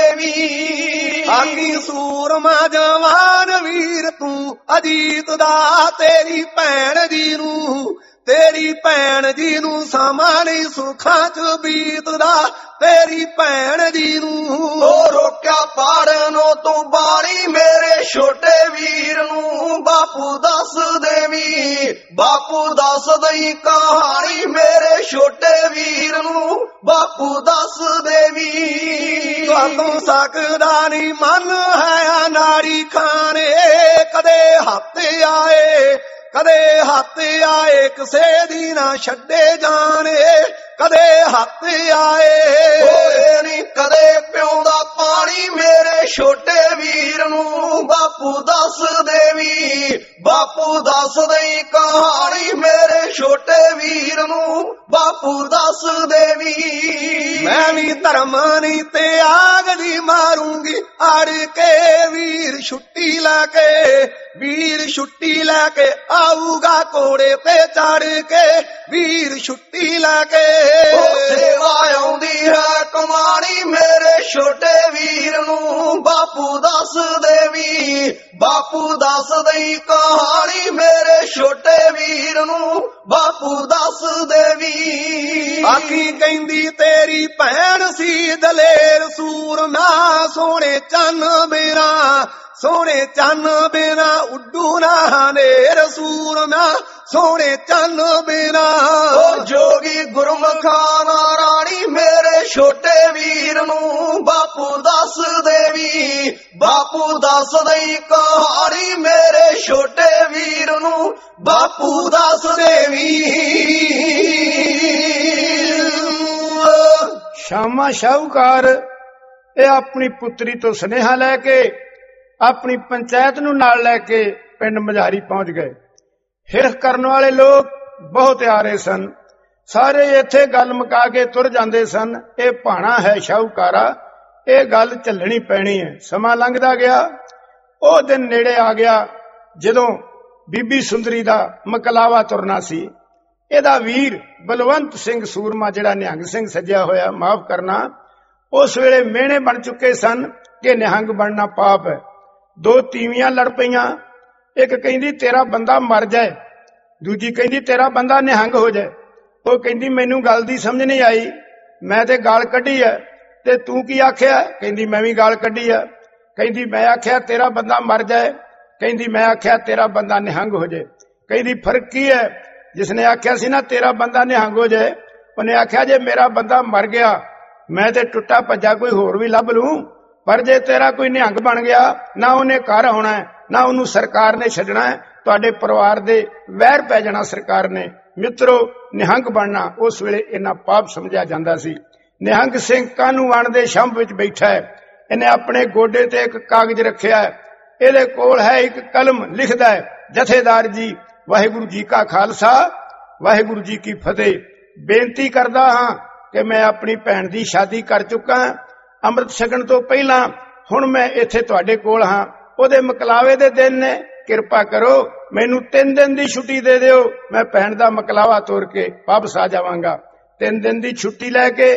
ਦੇਵੀ। ਆਖੀ ਸੂਰਮਾ ਜਵਾਨ ਵੀਰ ਤੂੰ ਅਜੀਤ ਦਾ, ਤੇਰੀ ਭੈਣ ਜੀ ਨੂੰ, ਤੇਰੀ ਭੈਣ ਜੀ ਨੂੰ ਸਮਾਂ ਨਹੀਂ ਸੁੱਖਾਂ ਚ ਬੀਤਦਾ, ਤੇਰੀ ਭੈਣ ਜੀ ਨੂੰ ਉਹ ਰੋਕਿਆ ਪਾੜਨੋਂ ਤੂੰ ਬਾਣੀ ਮੇਰੇ ਛੋਟੇ ਵੀਰ ਨੂੰ। ਬਾਪੂ ਦੱਸ ਦੇਵੀ, ਬਾਪੂ ਦੱਸ ਦਈ ਕਹਾਣੀ ਮੇਰੇ ਛੋਟੇ ਵੀਰ ਨੂੰ, ਬਾਪੂ ਦੱਸ ਦੇਵੀ। ਤੁਹਾਨੂੰ ਸਕਦਾ ਨਹੀਂ ਮਨ ਹੈ ਨਾੜੀ ਖਾਣੇ, ਕਦੇ ਹੱਥ ਆਏ ਕਦੇ ਹੱਥ ਆਏ ਕਿਸੇ ਦੀ ਨਾ ਛੱਡੇ ਜਾਣੇ, ਕਦੇ ਹੱਥ ਆਏ ਹੋਏ ਨੀ ਕਦੇ ਪਿਉਂਦਾ ਪਾਣੀ ਮੇਰੇ ਛੋਟੇ ਵੀਰ ਨੂੰ। ਬਾਪੂ ਦੱਸ ਦੇਵੀ, ਬਾਪੂ ਦੱਸ ਦਈ ਕਹਾਣੀ ਮੇਰੇ ਛੋਟੇ ਵੀਰ ਨੂੰ, ਬਾਪੂ ਦੱਸ ਦੇਵੀ। ਮੈਂ ਵੀ ਧਰਮ ਨਹੀਂ ਤੇ ਆਗ ਦੀ ਮਾਰੂੰਗੀ ਅੜ ਕੇ, ਵੀਰ ਛੁੱਟੀ ਲੈ ਕੇ, ਵੀਰ ਛੁੱਟੀ ਲੈ ਕੇ ਆਊਗਾ ਘੋੜੇ ਤੇ ਚੜ ਕੇ, ਵੀਰ ਛੁੱਟੀ ਲੈ ਕੇ। ਸੇਵਾ ਆਉਂਦੀ ਹੈ ਕਮਾਣੀ ਮੇਰੇ ਛੋਟੇ ਵੀਰ ਨੂੰ। ਬਾਪੂ ਦੱਸ ਦੇਵੀ, ਬਾਪੂ ਦੱਸ ਦਈ ਕਹਾਣੀ ਮੇਰੇ ਛੋਟੇ ਵੀਰ ਨੂੰ, ਬਾਪੂ ਦੱਸ ਦੇਵੀ। ਆਖੀ ਕਹਿੰਦੀ ਤੇਰੀ ਭੈਣ ਸੀ ਦਲੇਰ ਸੂਰਮਾ, ਸੋਹਣੇ ਚੰਨ ਬਿਨਾ, ਸੋਹਣੇ ਚੰਨ ਬਿਨਾ ਉੱਡੂ ਨਾ ਹਨੇਰ ਸੂਰਮਾ, ਸੋਹਣੇ ਚੰਨ ਬਿਨਾ। ਉਹ ਜੋਗੀ ਗੁਰਮੁਖਾਂ ਰਾਣੀ ਮੇਰੇ ਛੋਟੇ ਵੀਰ ਨੂੰ। ਬਾਪੂ ਦੱਸ ਦੇਵੀ, ਬਾਪੂ ਦੱਸ ਦਈ ਕਹਾਣੀ ਮੇਰੇ ਛੋਟੇ ਵੀਰ ਨੂੰ, ਬਾਪੂ ਦੱਸ ਦੇਵੀ। ਸ਼ਾਮਾ ਸ਼ਾਹੂਕਾਰ ਇਹ ਆਪਣੀ ਪੁੱਤਰੀ ਤੋਂ ਸੁਨੇਹਾ ਲੈ ਕੇ ਆਪਣੀ ਪੰਚਾਇਤ ਨੂੰ ਨਾਲ ਲੈ ਕੇ ਪਿੰਡ ਮਝਾਰੀ ਪਹੁੰਚ ਗਏ। ਹਿਰਖ ਕਰਨ ਵਾਲੇ ਲੋਕ ਬਹੁਤ ਆ ਰਹੇ ਸਨ, ਸਾਰੇ ਇੱਥੇ ਗੱਲ ਮੁਕਾ ਕੇ ਤੁਰ ਜਾਂਦੇ ਸਨ। ਇਹ ਭਾਣਾ ਹੈ ਸ਼ਾਹੂਕਾਰਾ, ਇਹ ਗੱਲ ਝੱਲਣੀ ਪੈਣੀ ਹੈ। ਸਮਾਂ ਲੰਘਦਾ ਗਿਆ, ਉਹ ਦਿਨ ਨੇੜੇ ਆ ਗਿਆ ਜਦੋਂ ਬੀਬੀ ਸੁੰਦਰੀ ਦਾ ਮਕਲਾਵਾ ਤੁਰਨਾ ਸੀ। ਇਹਦਾ ਵੀਰ ਬਲਵੰਤ ਸਿੰਘ ਸੂਰਮਾ, ਜਿਹੜਾ ਨਿਹੰਗ ਸਿੰਘ ਸੱਜਿਆ ਹੋਇਆ, ਮਾਫ ਕਰਨਾ, ਉਸ ਵੇਲੇ ਮਿਹਣੇ ਬਣ ਚੁੱਕੇ ਸਨ ਕਿ ਨਿਹੰਗ ਬਣਨਾ ਪਾਪ ਹੈ। ਦੋ ਤੀਵੀਆਂ ਲੜ ਪਈਆਂ, ਇੱਕ ਕਹਿੰਦੀ ਤੇਰਾ ਬੰਦਾ ਮਰ ਜਾਏ, ਦੂਜੀ ਕਹਿੰਦੀ ਤੇਰਾ ਬੰਦਾ ਨਿਹੰਗ ਹੋ ਜਾਏ। ਉਹ ਕਹਿੰਦੀ ਮੈਨੂੰ ਗੱਲ ਦੀ ਸਮਝ ਨਹੀਂ ਆਈ, ਮੈਂ ਤੇ ਗਾਲ ਕੱਢੀ ਹੈ ਤੇ ਤੂੰ ਕੀ ਆਖਿਆ? ਕਹਿੰਦੀ ਮੈਂ ਵੀ ਗਾਲ ਕੱਢੀ ਹੈ। ਕਹਿੰਦੀ ਮੈਂ ਆਖਿਆ ਤੇਰਾ ਬੰਦਾ ਮਰ ਜਾਏ, ਕਹਿੰਦੀ ਮੈਂ ਆਖਿਆ ਤੇਰਾ ਬੰਦਾ ਨਿਹੰਗ ਹੋ ਜਾਏ। ਕਹਿੰਦੀ ਫਰਕ ਕੀ ਹੈ? ਜਿਸਨੇ ਆਖਿਆ ਸੀ ਨਾ ਤੇਰਾ ਬੰਦਾ ਨਿਹੰਗ ਹੋ ਜਾਏ, ਉਹਨੇ ਆਖਿਆ ਜੇ ਮੇਰਾ ਬੰਦਾ ਮਰ ਗਿਆ ਮੈਂ ਤੇ ਟੁੱਟਾ ਭੱਜਾ ਕੋਈ ਹੋਰ ਵੀ ਲੱਭ ਲੂੰ, ਪਰ ਜੇ ਤੇਰਾ ਕੋਈ ਨਿਹੰਗ ਬਣ ਗਿਆ ਨਾ ਉਹਨੇ ਘਰ ਆਉਣਾ ਨਾ ਉਹਨੂੰ ਸਰਕਾਰ ਨੇ ਛੱਡਣਾ, ਤੁਹਾਡੇ ਪਰਿਵਾਰ ਦੇ ਵਹਿਰ ਪੈ ਜਾਣਾ ਸਰਕਾਰ ਨੇ। ਮਿੱਤਰੋ, ਨਿਹੰਗ ਬਣਨਾ ਉਸ ਵੇਲੇ ਇੰਨਾ ਪਾਪ ਸਮਝਿਆ ਜਾਂਦਾ ਸੀ। ਨਿਹੰਗ ਸਿੰਘ ਕਾਹਨੂੰਵਾਨ ਦੇ ਸ਼ੰਭ ਵਿੱਚ ਬੈਠਾ ਹੈ, ਇਹਨੇ ਆਪਣੇ ਗੋਡੇ ਤੇ ਇੱਕ ਕਾਗਜ਼ ਰੱਖਿਆ ਹੈ, ਇਹਦੇ ਕੋਲ ਹੈ ਇੱਕ ਕਲਮ, ਲਿਖਦਾ ਹੈ ਜਥੇਦਾਰ ਜੀ ਵਾਹਿਗੁਰੂ ਜੀ ਕਾ ਖਾਲਸਾ ਵਾਹਿਗੁਰੂ ਜੀ ਕੀ ਫਤਿਹ। ਬੇਨਤੀ ਕਰਦਾ ਹਾਂ ਕਿ ਮੈਂ ਆਪਣੀ ਭੈਣ ਦੀ ਸ਼ਾਦੀ ਕਰ ਚੁੱਕਾ, ਅੰਮ੍ਰਿਤ ਛਕਣ ਤੋਂ ਪਹਿਲਾਂ ਹੁਣ ਮੈਂ ਇੱਥੇ ਤੁਹਾਡੇ ਕੋਲ ਹਾਂ। ਉਹਦੇ ਮਕਲਾਵੇ ਦੇ ਦਿਨ ਨੇ, ਕਿਰਪਾ ਕਰੋ ਮੈਨੂੰ 3 ਦਿਨ ਦੀ ਛੁੱਟੀ ਦੇ ਦਿਓ, ਮੈਂ ਭੈਣ ਦਾ ਮਕਲਾਵਾ ਤੋਰ ਕੇ ਵਾਪਸ ਆ ਜਾਵਾਂਗਾ। 3 ਦਿਨ ਦੀ ਛੁੱਟੀ ਲੈ ਕੇ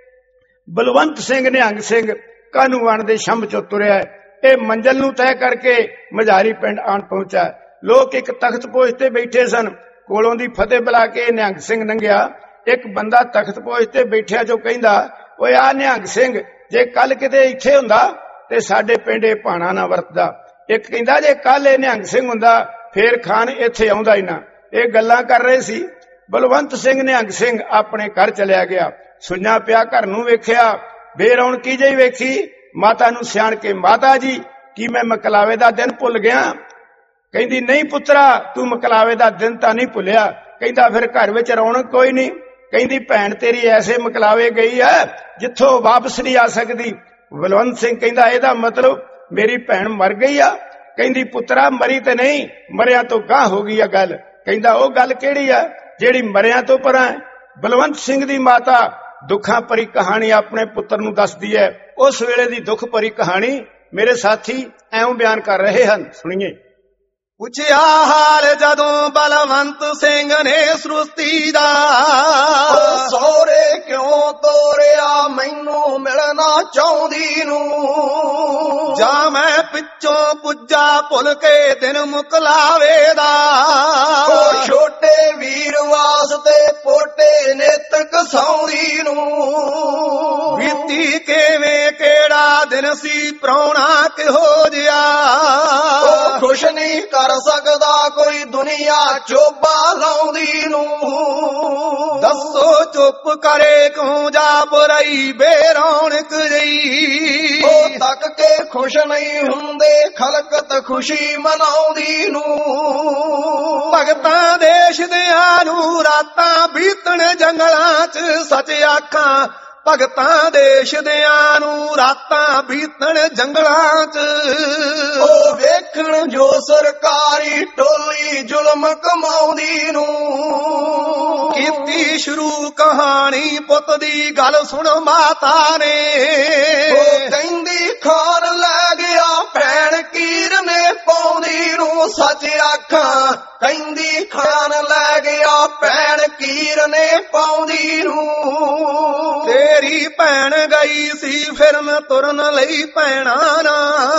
ਬਲਵੰਤ ਸਿੰਘ ਨਿਹੰਗ ਸਿੰਘ ਕਾਹਨੂੰਵਾਨ ਦੇ ਸ਼ੰਭ ਚੋਂ ਤੁਰਿਆ। ਇਹ ਮੰਜ਼ਲ ਨੂੰ ਤੈਅ ਕਰਕੇ ਮਝਾਰੀ ਪਿੰਡ ਆਣ ਪਹੁੰਚਾ। ਲੋਕ ਇੱਕ ਤਖਤ ਪੋਸ਼ ਤੇ ਬੈਠੇ ਸਨ, ਕੋਲੋਂ ਦੀ ਫਤਿਹ ਬੁਲਾ ਕੇ ਨਿਹੰਗ ਸਿੰਘ ਲੰਘਿਆ। ਇੱਕ ਬੰਦਾ ਤਖਤ ਪੋਸ਼ ਤੇ ਬੈਠਿਆ ਜੋ ਕਹਿੰਦਾ, ਓਏ ਆ ਨਿਹੰਗ ਸਿੰਘ, ਜੇ ਕੱਲ ਕਿਤੇ ਇੱਥੇ ਹੁੰਦਾ ਤੇ ਸਾਡੇ ਪਿੰਡ ਇਹ ਭਾਣਾ ਨਾ ਵਰਤਦਾ। ਇੱਕ ਕਹਿੰਦਾ ਜੇ ਕੱਲ ਇਹ ਨਿਹੰਗ ਸਿੰਘ ਹੁੰਦਾ ਫੇਰ ਖਾਨ ਇੱਥੇ ਆਉਂਦਾ ਹੀ ਨਾ। ਇਹ ਗੱਲਾਂ ਕਰ ਰਹੇ ਸੀ। ਬਲਵੰਤ ਸਿੰਘ ਨਿਹੰਗ ਸਿੰਘ ਆਪਣੇ ਘਰ ਚਲਿਆ ਗਿਆ। ਸੁਣਿਆ ਪਿਆ ਘਰ ਨੂੰ ਵੇਖਿਆ, ਬੇਰੌਣਕੀ ਜਿਹੀ ਵੇਖੀ। ਮਾਤਾ ਨੂੰ ਸਿਆਣ ਕੇ, ਮਾਤਾ ਜੀ ਕੀ ਮੈਂ ਮਕਲਾਵੇ ਦਾ ਦਿਨ ਭੁੱਲ ਗਿਆ? ਕਹਿੰਦੀ ਨਹੀਂ ਪੁੱਤਰਾ, ਤੂੰ ਮਕਲਾਵੇ ਦਾ ਦਿਨ ਤਾਂ ਨਹੀਂ ਭੁੱਲਿਆ। ਕਹਿੰਦਾ ਫਿਰ ਘਰ ਵਿੱਚ ਰੌਣਕ ਕੋਈ ਨਹੀਂ। ਕਹਿੰਦੀ ਭੈਣ ਤੇਰੀ ਐਸੇ ਮਕਲਾਵੇ ਗਈ ਹੈ ਜਿੱਥੋਂ ਵਾਪਸ ਨਹੀਂ ਆ ਸਕਦੀ। ਬਲਵੰਤ ਸਿੰਘ ਕਹਿੰਦਾ ਇਹਦਾ ਮਤਲਬ ਮੇਰੀ ਭੈਣ ਮਰ ਗਈ ਆ? ਕਹਿੰਦੀ ਪੁੱਤਰਾ ਮਰੀ ਤੇ ਨਹੀਂ, ਮਰਿਆ ਤੋਂ ਗਾਂਹ ਹੋ ਗਈ ਆ ਗੱਲ। ਕਹਿੰਦਾ ਉਹ ਗੱਲ ਕਿਹੜੀ ਆ ਜਿਹੜੀ ਮਰਿਆ ਤੋਂ ਪਰਾਂ? ਬਲਵੰਤ ਸਿੰਘ ਦੀ ਮਾਤਾ ਦੁੱਖਾਂ ਭਰੀ ਕਹਾਣੀ ਆਪਣੇ ਪੁੱਤਰ ਨੂੰ ਦੱਸਦੀ ਹੈ। ਉਸ ਵੇਲੇ ਦੀ ਦੁੱਖ ਭਰੀ ਕਹਾਣੀ ਮੇਰੇ ਸਾਥੀ ਐਉਂ ਬਿਆਨ ਕਰ ਰਹੇ ਹਨ, ਸੁਣੀਏ। ਪੁੱਛਿਆ ਹਾਲ ਜਦੋਂ ਬਲਵੰਤ ਸਿੰਘ ਨੇ ਸ੍ਰਿਸ਼ਟੀ ਦਾ, ਸੋਹਰੇ ਕਿਉਂ ਤੋਰਿਆ ਮੈਨੂੰ ਮਿਲਣਾ ਚਾਹੁੰਦੀ ਨੂੰ। ਜਾਂ ਮੈਂ ਪਿੱਛੋਂ ਪੁੱਜਾ ਭੁੱਲ ਕੇ ਦਿਨ ਮੁਕਲਾਵੇ ਦਾ। ਉਹ ਛੋਟੇ ਵੀਰ ਵਾਸਤੇ ਪੋਟੇ ਨਿਤ ਕਸਾਉਂਦੀ ਨੂੰ। ਬੀਤੀ ਕਿਵੇਂ ਕਿਹੜਾ ਦਿਨ ਸੀ ਪ੍ਰਾਹੁਣਾ ਕਿਹੋ ਜਿਹਾ। ਉਹ ਖੁਸ਼ ਨਹੀਂ ਕਰ ਸਕਦਾ ਕੋਈ ਦੁਨੀਆ ਚੋਬਾ ਲਾਉਂਦੀ ਨੂੰ। ਦੱਸੋ ਚੁੱਪ ਕਰੇ ਕਿਉਂ ਜਾ ਬੁਰਾਈ ਬੇਰੌਣਕ ਜਈ। ਉਹ ਤੱਕ ਕੇ ਖੁਸ਼ ਨਹੀਂ ਹੁੰਦੇ ਖਲਕਤ ਖੁਸ਼ੀ ਮਨਾਉਂਦੀ ਨੂੰ। ਭਗਤਾਂ ਦੇਸ਼ ਦਿਆਂ ਨੂੰ ਰਾਤਾਂ ਬੀਤਣ ਜੰਗਲਾਂ 'ਚ ਸੱਚ ਆਖਾਂ। ਭਗਤਾਂ ਦੇਸ਼ ਦਿਆਂ ਨੂੰ ਰਾਤਾਂ ਬੀਤਣ ਜੰਗਲਾਂ 'ਚ। ਉਹ ਵੇਖਣ ਜੋ ਸਰਕਾਰੀ ਟੋਲੀ ਜ਼ੁਲਮ ਕਮਾਉਂਦੀ ਨੂੰ। ਕੀਤੀ ਸ਼ੁਰੂ ਕਹਾਣੀ ਪੁੱਤ ਦੀ ਗੱਲ ਸੁਣ ਮਾਤਾ ਨੇ। ਉਹ ਕਹਿੰਦੀ ਖਾਨ ਲੈ ਗਿਆ ਭੈਣ ਕੀਰ ਨੇ ਪਾਉਂਦੀ ਨੂੰ। ਸੱਚ ਆਖਾਂ ਕਹਿੰਦੀ ਖਾਨ ਲੈ ਗਿਆ ਭੈਣ ਕੀਰ ਨੇ ਪਾਉਂਦੀ ਨੂੰ। ਤੇਰੀ ਭੈਣ ਗਈ ਸੀ ਫਿਰਨ ਤੁਰਨ ਲਈ ਭੈਣਾ ਨਾ।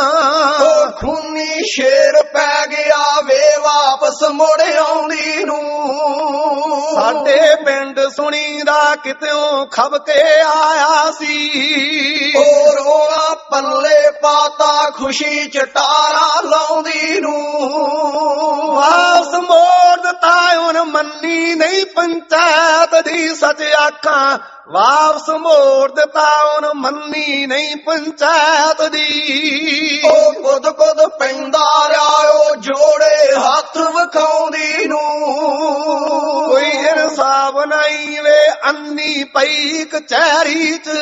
ਉਹ ਖੂਨੀ ਸ਼ੇਰ ਪੈ ਗਿਆ ਵੇ ਵਾਪਸ ਮੁੜ ਆਉਂਦੀ ਨੂੰ। ਸਾਡੇ ਪਿੰਡ ਸੁਣੀਦਾ ਕਿਤਿਓਂ ਖੱਬ ਕੇ ਆਇਆ ਸੀ। ਉਹ ਰੋਲਾ ਪੱਲੇ ਪਾਤਾ ਖੁਸ਼ੀ ਚਟਾਰਾ ਲਾਉਂਦੀ ਨੂੰ। ਵਾਪਸ ਮੋੜ ਦਿੱਤਾ ਹੁਣ ਮੰਨੀ ਨਹੀਂ ਪੰਚਾਇਤ ਦੀ ਸੱਚ ਆਖਾਂ। ਵਾਪਸ ਮੋੜ ਦਿੱਤਾ ਹੁਣ ਮੰਨੀ ਨਹੀਂ ਪੰਚਾਇਤ ਦੀ। ਉਹ ਕੁਦ ਕੁਦ ਪੈਂਦਾ ਰਿਹਾ ਉਹ ਜੋੜੇ ਹੱਥ ਵਿਖਾਉਂਦੀ ਨੂੰ। ਕੋਈ ਇਨਸਾਫ ਨਹੀਂ ਵੇ ਅੰਨੀ ਪਈ ਕਚਹਿਰੀ 'ਚ।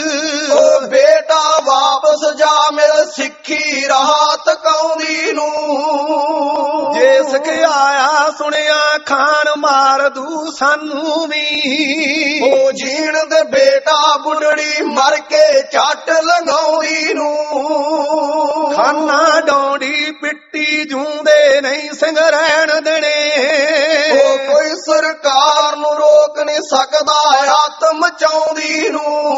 ਉਹ ਬੇਟਾ ਵਾਪਸ ਜਾ ਮਿਲ ਸਿੱਖੀ ਰਾਹ ਤਕਾਉਂਦੀ ਨੂੰ। ਜੇ ਸਿਖਾਇਆ ਸੁਣਿਆ ਖਾਨ ਮਾਰ ਦੂ ਸਾਨੂੰ ਵੀ। ਉਹ ਜੀਣ ਦੇ ਬੇਟਾ ਬੁੱਢੜੀ ਮਰ ਕੇ ਝੱਟ ਲੰਘਾਉਂਦੀ ਨੂੰ। ਖਾਨਾ ਡੌਂਡੀ ਪਿੱਟੀ ਜੂੰਦੇ ਨਹੀਂ ਸਿੰਘ ਰਹਿਣ ਦੇਣੇ। ਉਹ ਕੋਈ ਸਰਕਾਰ ਨੂੰ ਰੋਕ ਨਹੀਂ ਸਕਦਾ ਹੱਥ ਮਚਾਉਂਦੀ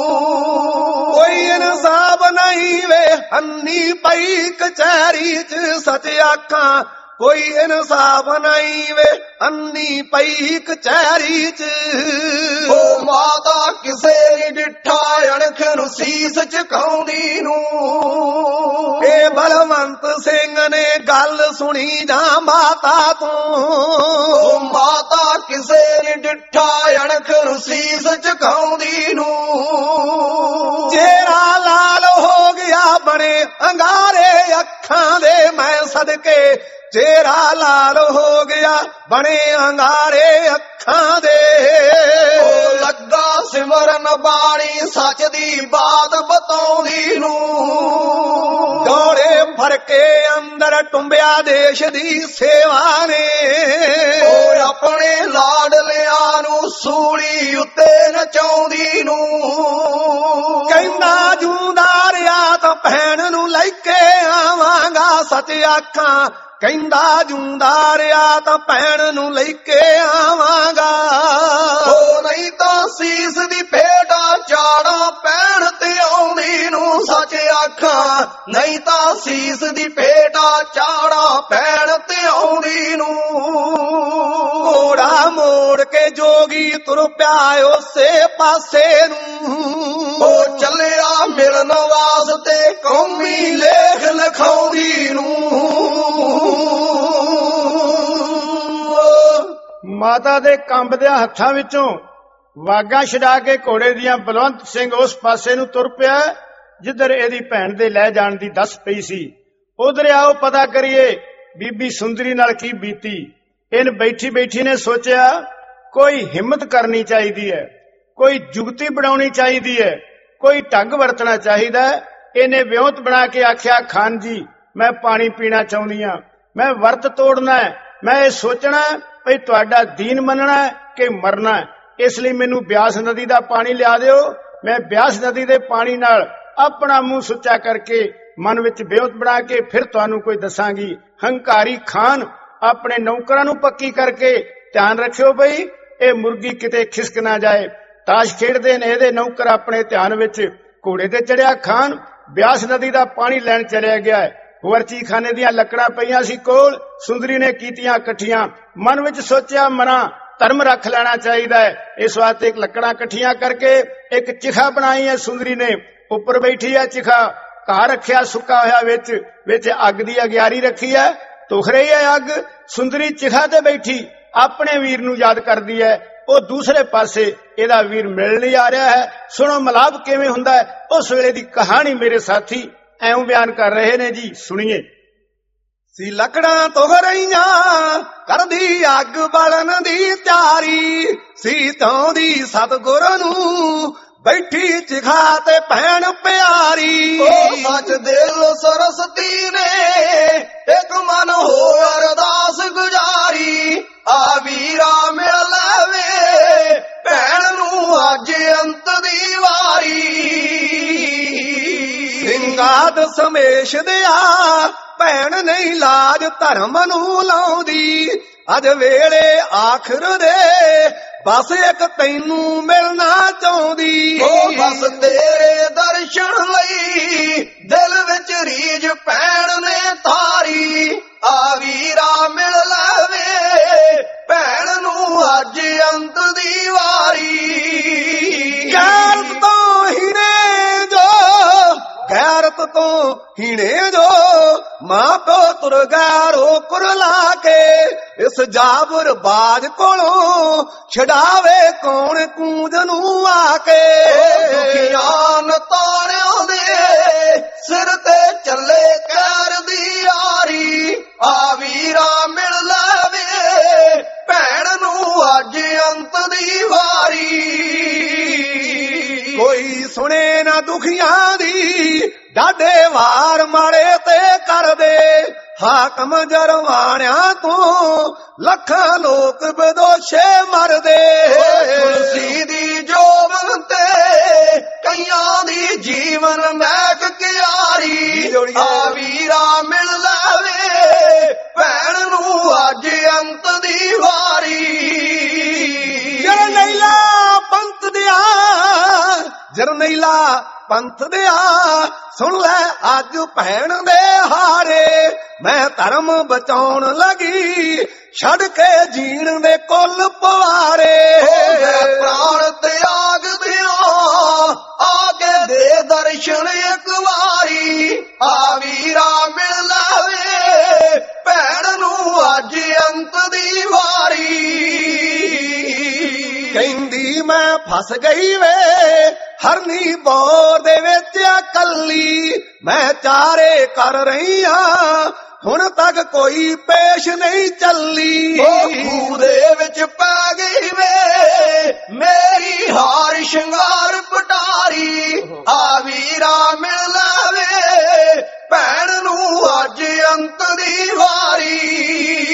ਨੂੰ। ਕੋਈ ਇਨਸਾਫ ਨਹੀਂ ਵੇ ਅੰਨੀ ਪਈ ਕਚਹਿਰੀ 'ਚ ਸੱਚ ਆਖਾਂ। ਕੋਈ ਇਨਸਾਫ ਨਹੀਂ ਵੇ ਅੰਨੀ ਪਈ ਕਚਹਿਰੀ 'ਚ। ਉਹ ਮਾਤਾ ਕਿਸੇ ਨੀ ਡਿੱਠਾ ਅਣਖ ਨੂੰ ਸੀਸ ਝੁਕਾਉਂਦੀ ਨੂੰ। ਇਹ ਬਲਵੰਤ ਸਿੰਘ ਨੇ ਗੱਲ ਸੁਣੀ ਜਾਂ ਮਾਤਾ ਤੋਂ। ਉਹ ਮਾਤਾ ਕਿਸੇ ਨੀ ਡਿੱਠਾ ਅਣਖ ਨੂੰ ਸੀਸ ਝੁਕਾਉਂਦੀ ਨੂੰ। ਚਿਹਰਾ ਲਾਲ ਹੋ ਗਿਆ ਬਣੇ ਅੰਗਾਰੇ ਅੱਖਾਂ ਦੇ ਮੈਂ ਸਦਕੇ। ਚਿਹਰਾ ਲਾਲ ਹੋ ਗਿਆ ਬਣੇ ਅੰਗਾਰੇ ਅੱਖਾਂ ਦੇ। ਉਹ ਲੱਗਾ ਸਿਮਰਨ ਬਾਣੀ ਸੱਚ ਦੀ ਬਾਤ ਬਤਾਉਂਦੀ ਨੂੰ। ਡੋਲੇ ਫੜ ਕੇ ਅੰਦਰ ਟੁੰਬਿਆ ਦੇਸ਼ ਦੀ ਸੇਵਾ ਨੇ। ਉਹ ਆਪਣੇ ਲਾਡਲਿਆਂ ਨੂੰ ਸੂਲੀ ਉੱਤੇ ਨਚਾਉਂਦੀ ਨੂੰ। ਕਹਿੰਦਾ ਜੂੰਦਾ ਰਿਆ ਤਾਂ ਭੈਣ ਨੂੰ ਲੈ ਕੇ ਆਵਾਂਗਾ ਸੱਚ ਆਖਾਂ। ਕਹਿੰਦਾ ਜੂੰਦਾ ਰਿਆ ਤਾਂ ਭੈਣ ਨੂੰ ਲੈ ਕੇ ਆਵਾਂਗਾ। ਉਹ ਨਹੀਂ ਤਾਂ ਸੀਸ ਦੀ ਭੇਟਾ ਚਾੜਾ ਪੈਣ ਤੇ ਆਉਂਦੀ ਨੂੰ। ਸੱਚ ਆਖਾਂ ਨਹੀਂ ਤਾਂ ਸੀਸ ਦੀ ਭੇਟਾ ਚਾੜਾ ਪੈਣ ਤੇ ਆਉਂਦੀ ਨੂੰ। ਘੋੜਾ ਮੋੜ ਕੇ ਜੋਗੀ ਤੁਰ ਪਿਆ ਉਸੇ ਪਾਸੇ ਨੂੰ। ਉਹ ਚੱਲਿਆ ਮਿਲਣ ਵਾਸਤੇ ਕੌਮੀ ਲੇਖ ਲਿਖਾਉਂਦੀ ਨੂੰ। ਮਾਤਾ ਦੇ ਕੰਬਦਿਆਂ ਹੱਥਾਂ ਵਿੱਚੋਂ ਵਾਗਾਂ ਛਡਾ ਕੇ ਘੋੜੇ ਦੀਆਂ ਬਲਵੰਤ ਸਿੰਘ ਉਸ ਪਾਸੇ ਨੂੰ ਤੁਰ ਪਿਆ ਜਿੱਧਰ ਇਹਦੀ ਭੈਣ ਦੇ ਲੈ ਜਾਣ ਦੀ ਦੱਸ ਪਈ ਸੀ। ਉਧਰ ਆਓ ਪਤਾ ਕਰੀਏ ਬੀਬੀ ਸੁੰਦਰੀ ਨਾਲ ਕੀ ਬੀਤੀ। ਇਹਨ ਬੈਠੀ ਬੈਠੀ ਨੇ ਸੋਚਿਆ ਕੋਈ ਹਿੰਮਤ ਕਰਨੀ ਚਾਹੀਦੀ ਹੈ, ਕੋਈ ਜੁਗਤੀ ਬਣਾਉਣੀ ਚਾਹੀਦੀ ਹੈ, ਕੋਈ ਢੰਗ ਵਰਤਣਾ ਚਾਹੀਦਾ। ਇਹਨੇ ਵਿਉਂਤ ਬਣਾ ਕੇ ਆਖਿਆ, ਖਾਨ ਜੀ ਮੈਂ ਪਾਣੀ ਪੀਣਾ ਚਾਹੁੰਦੀ ਹਾਂ, ਮੈਂ ਵਰਤ ਤੋੜਨਾ ਹੈ, ਮੈਂ ਇਹ ਸੋਚਣਾ ਭਈ ਤੁਹਾਡਾ ਦੀਨ ਮੰਨਣਾ ਕਿ ਮਰਨਾ। ਇਸ ਲਈ ਮੈਨੂੰ ਬਿਆਸ ਨਦੀ ਦਾ ਪਾਣੀ ਲਿਆ ਦਿਓ। ਮੈਂ ਬਿਆਸ ਨਦੀ ਦੇ ਪਾਣੀ ਨਾਲ ਆਪਣਾ ਮੂੰਹ ਸੁੱਚਾ ਕਰਕੇ ਮਨ ਵਿੱਚ ਵਿਉਂਤ ਬਣਾ ਕੇ ਫਿਰ ਤੁਹਾਨੂੰ ਕੋਈ ਦੱਸਾਂਗੀ। ਹੰਕਾਰੀ ਖਾਨ ਆਪਣੇ ਨੌਕਰਾਂ ਨੂੰ ਪੱਕੀ ਕਰਕੇ ਧਿਆਨ ਰੱਖਿਓ ਬਈ ਇਹ ਮੁਰਗੀ ਕਿਤੇ ਖਿਸਕ ਨਾ ਜਾਏ। ਤਾਸ਼ ਖੇਡਦੇ ਨੇ ਇਹਦੇ ਨੌਕਰ ਆਪਣੇ ਧਿਆਨ ਵਿੱਚ। ਘੋੜੇ ਤੇ ਚੜਿਆ ਖਾਨ ਬਿਆਸ ਨਦੀ ਦਾ ਪਾਣੀ ਲੈਣ ਚਲਿਆ ਗਿਆ। ਵਰਚੀ ਖਾਨੇ ਦੀਆਂ ਲੱਕੜਾਂ ਪਈਆਂ ਸੀ ਕੋਲ। ਸੁੰਦਰੀ ਨੇ ਕੀਤੀਆਂ ਇਕੱਠੀਆਂ, ਮਨ ਵਿੱਚ ਸੋਚਿਆ ਮਨਾ ਧਰਮ ਰੱਖ ਲੈਣਾ ਚਾਹੀਦਾ ਹੈ। ਇਸ ਵਾਸਤੇ ਇੱਕ ਲੱਕੜਾਂ ਇਕੱਠੀਆਂ ਕਰਕੇ ਇੱਕ ਚਿਖਾ ਬਣਾਈ ਹੈ ਸੁੰਦਰੀ ਨੇ। ਉੱਪਰ ਬੈਠੀ ਹੈ ਚਿਖਾ, ਘਾਹ ਰੱਖਿਆ ਸੁੱਕਾ ਹੋਇਆ, ਵਿੱਚ ਅੱਗ ਦੀ ਅਗਿਆਰੀ ਰੱਖੀ ਹੈ, ਤੁਖ ਰਹੀ ਹੈ ਅੱਗ। ਸੁੰਦਰੀ ਚਿਖਾ ਤੇ ਬੈਠੀ ਆਪਣੇ ਵੀਰ ਨੂੰ ਯਾਦ ਕਰਦੀ ਹੈ। ਉਹ ਦੂਸਰੇ ਪਾਸੇ ਇਹਦਾ ਵੀਰ ਮਿਲ ਨਹੀਂ ਆ ਰਿਹਾ ਹੈ। ਸੁਣੋ ਮਿਲਾਪ ਕਿਵੇਂ ਹੁੰਦਾ ਹੈ। ਉਸ ਵੇਲੇ ਦੀ ਕਹਾਣੀ ਮੇਰੇ ਸਾਥੀ ਐਉਂ ਬਿਆਨ ਕਰ ਰਹੇ ਨੇ ਜੀ, ਸੁਣੀਏ। ਸੀ ਲੱਕੜਾਂ ਤੁਖ ਰਹੀਆਂ ਕਰਦੀ ਅੱਗ ਬਲਣ ਦੀ ਤਿਆਰੀ, ਸੀ ਧਾਉਂਦੀ ਸਤਿਗੁਰ ਨੂੰ ਬੈਠੀ ਚਿਖਾ ਤੇ ਭੈਣ ਪਿਆਰੀ। ਉਹ ਸੱਚ ਦਿਲ ਸਰਸਤੀ ਨੇ ਇੱਕ ਮਨ ਹੋ ਅਰਦਾਸ ਗੁਜ਼ਾਰੀ, ਆ ਵੀਰਾ ਮਿਲ ਲਵੇ ਭੈਣ ਨੂੰ ਅੱਜ ਅੰਤ ਦੀ ਵਾਰੀ। ਸਿੰਘਾਦ ਸਮੇਸ਼ ਦਿਆ ਭੈਣ ਨਹੀਂ ਲਾਜ ਧਰਮ ਨੂੰ ਲਾਉਂਦੀ, ਅੱਜ ਵੇਲੇ ਆਖਰ ਦੇ ਬਸ ਇੱਕ ਤੈਨੂੰ ਮਿਲਣਾ ਚਾਹੁੰਦੀ। ਉਹ ਬਸ ਤੇਰੇ ਦਰਸ਼ਨ ਲਈ ਦਿਲ ਵਿੱਚ ਰੀਝ ਭੈਣ ਨੇ ਤਾਰੀ, ਆ ਵੀਰਾ ਮਿਲ ਲਵੇ ਭੈਣ ਨੂੰ ਅੱਜ ਅੰਤ ਦੀ ਵਾਰੀ। ਗੈਰਤ ਤੋਂ ਹੀਣੇ ਜੋ, ਗੈਰਤ ਤੋਂ ਹੀਣੇ ਜੋ, ਮਾਂ ਪਿਓ ਤੁਰ ਗੈਰੋ ਕੁਰਲਾ ਕੇ, ਇਸ ਜਾਬਰ ਬਾਜ ਕੋਲੋਂ ਛਡਾਵੇ ਕੌਣ ਕੂੰਜ ਨੂੰ ਆ ਕੇ। ਦੁਖੀਆਂ ਤਾਰਿਆਂ ਦੇ ਸਿਰ ਤੇ ਚੱਲੇ ਕਹਿਰ ਦੀ ਯਾਰੀ, ਆ ਵੀਰਾ ਮਿਲ ਲਵੇ ਭੈਣ ਨੂੰ ਅੱਜ ਅੰਤ ਦੀ ਵਾਰੀ। ਕੋਈ ਸੁਣੇ ਨਾ ਦੁਖੀਆਂ ਦੀ ਡਾਢੇ ਵਾਰ ਮਾਰੇ ਤੇ ਕਰਦੇ, ਹਾਕਮ ਜਰਵਾਣਿਆਂ ਤੋਂ ਲੱਖਾਂ ਲੋਕ ਬਦੋਸ਼ੇ ਮਰਦੇ। ਤੁਲਸੀ ਦੀ ਜੋਬਨ ਤੇ ਕਈਆਂ ਦੀ ਜੀਵਨ ਮਹਿਕ ਕਿਆਰੀ, ਆ ਵੀਰਾ ਮਿਲ ਲਵੇ ਭੈਣ ਨੂੰ ਅੱਜ ਅੰਤ ਦੀ ਵਾਰੀ। ਜਰਨੈਲਾ ਪੰਥ ਦਿਆ, ਜਰਨੈਲਾ ਪੰਥ ਦਿਆ, ਸੁਣ ਲੈ ਅੱਜ ਭੈਣ ਦੇ ਹਾਰੇ, ਮੈਂ ਧਰਮ ਬਚਾਉਣ ਲੱਗੀ ਛੱਡ ਕੇ ਜੀਣ ਦੇ ਕੁੱਲ ਪਵਾਰੇ। ਪ੍ਰਾਣ ਤਿਆਗ ਦਿਓ ਆ ਕੇ ਦੇ ਦਰਸ਼ਨ ਇੱਕ ਵਾਰੀ, ਆ ਵੀਰਾ ਮਿਲ ਲਵੇ ਭੈਣ ਨੂੰ ਅੱਜ ਅੰਤ ਦੀ ਵਾਰੀ। ਕਹਿੰਦੀ ਮੈਂ ਫਸ ਗਈ ਵੇ ਹਰਨੀ ਬੋਰ ਦੇ ਵਿੱਚ ਇਕੱਲੀ, ਮੈਂ ਚਾਰੇ ਕਰ ਰਹੀ ਹਾਂ ਹੁਣ ਤੱਕ ਕੋਈ ਪੇਸ਼ ਨਹੀਂ ਚੱਲੀ। ਖੂਹ ਦੇ ਵਿੱਚ ਪੈ ਗਈ ਵੇ ਮੇਰੀ ਹਾਰ ਸ਼ਿੰਗਾਰ ਪਟਾਰੀ, ਆ ਵੀਰਾ ਮਿਲ ਲਵੇ ਭੈਣ ਨੂੰ ਅੱਜ ਅੰਤ ਦੀ ਵਾਰੀ।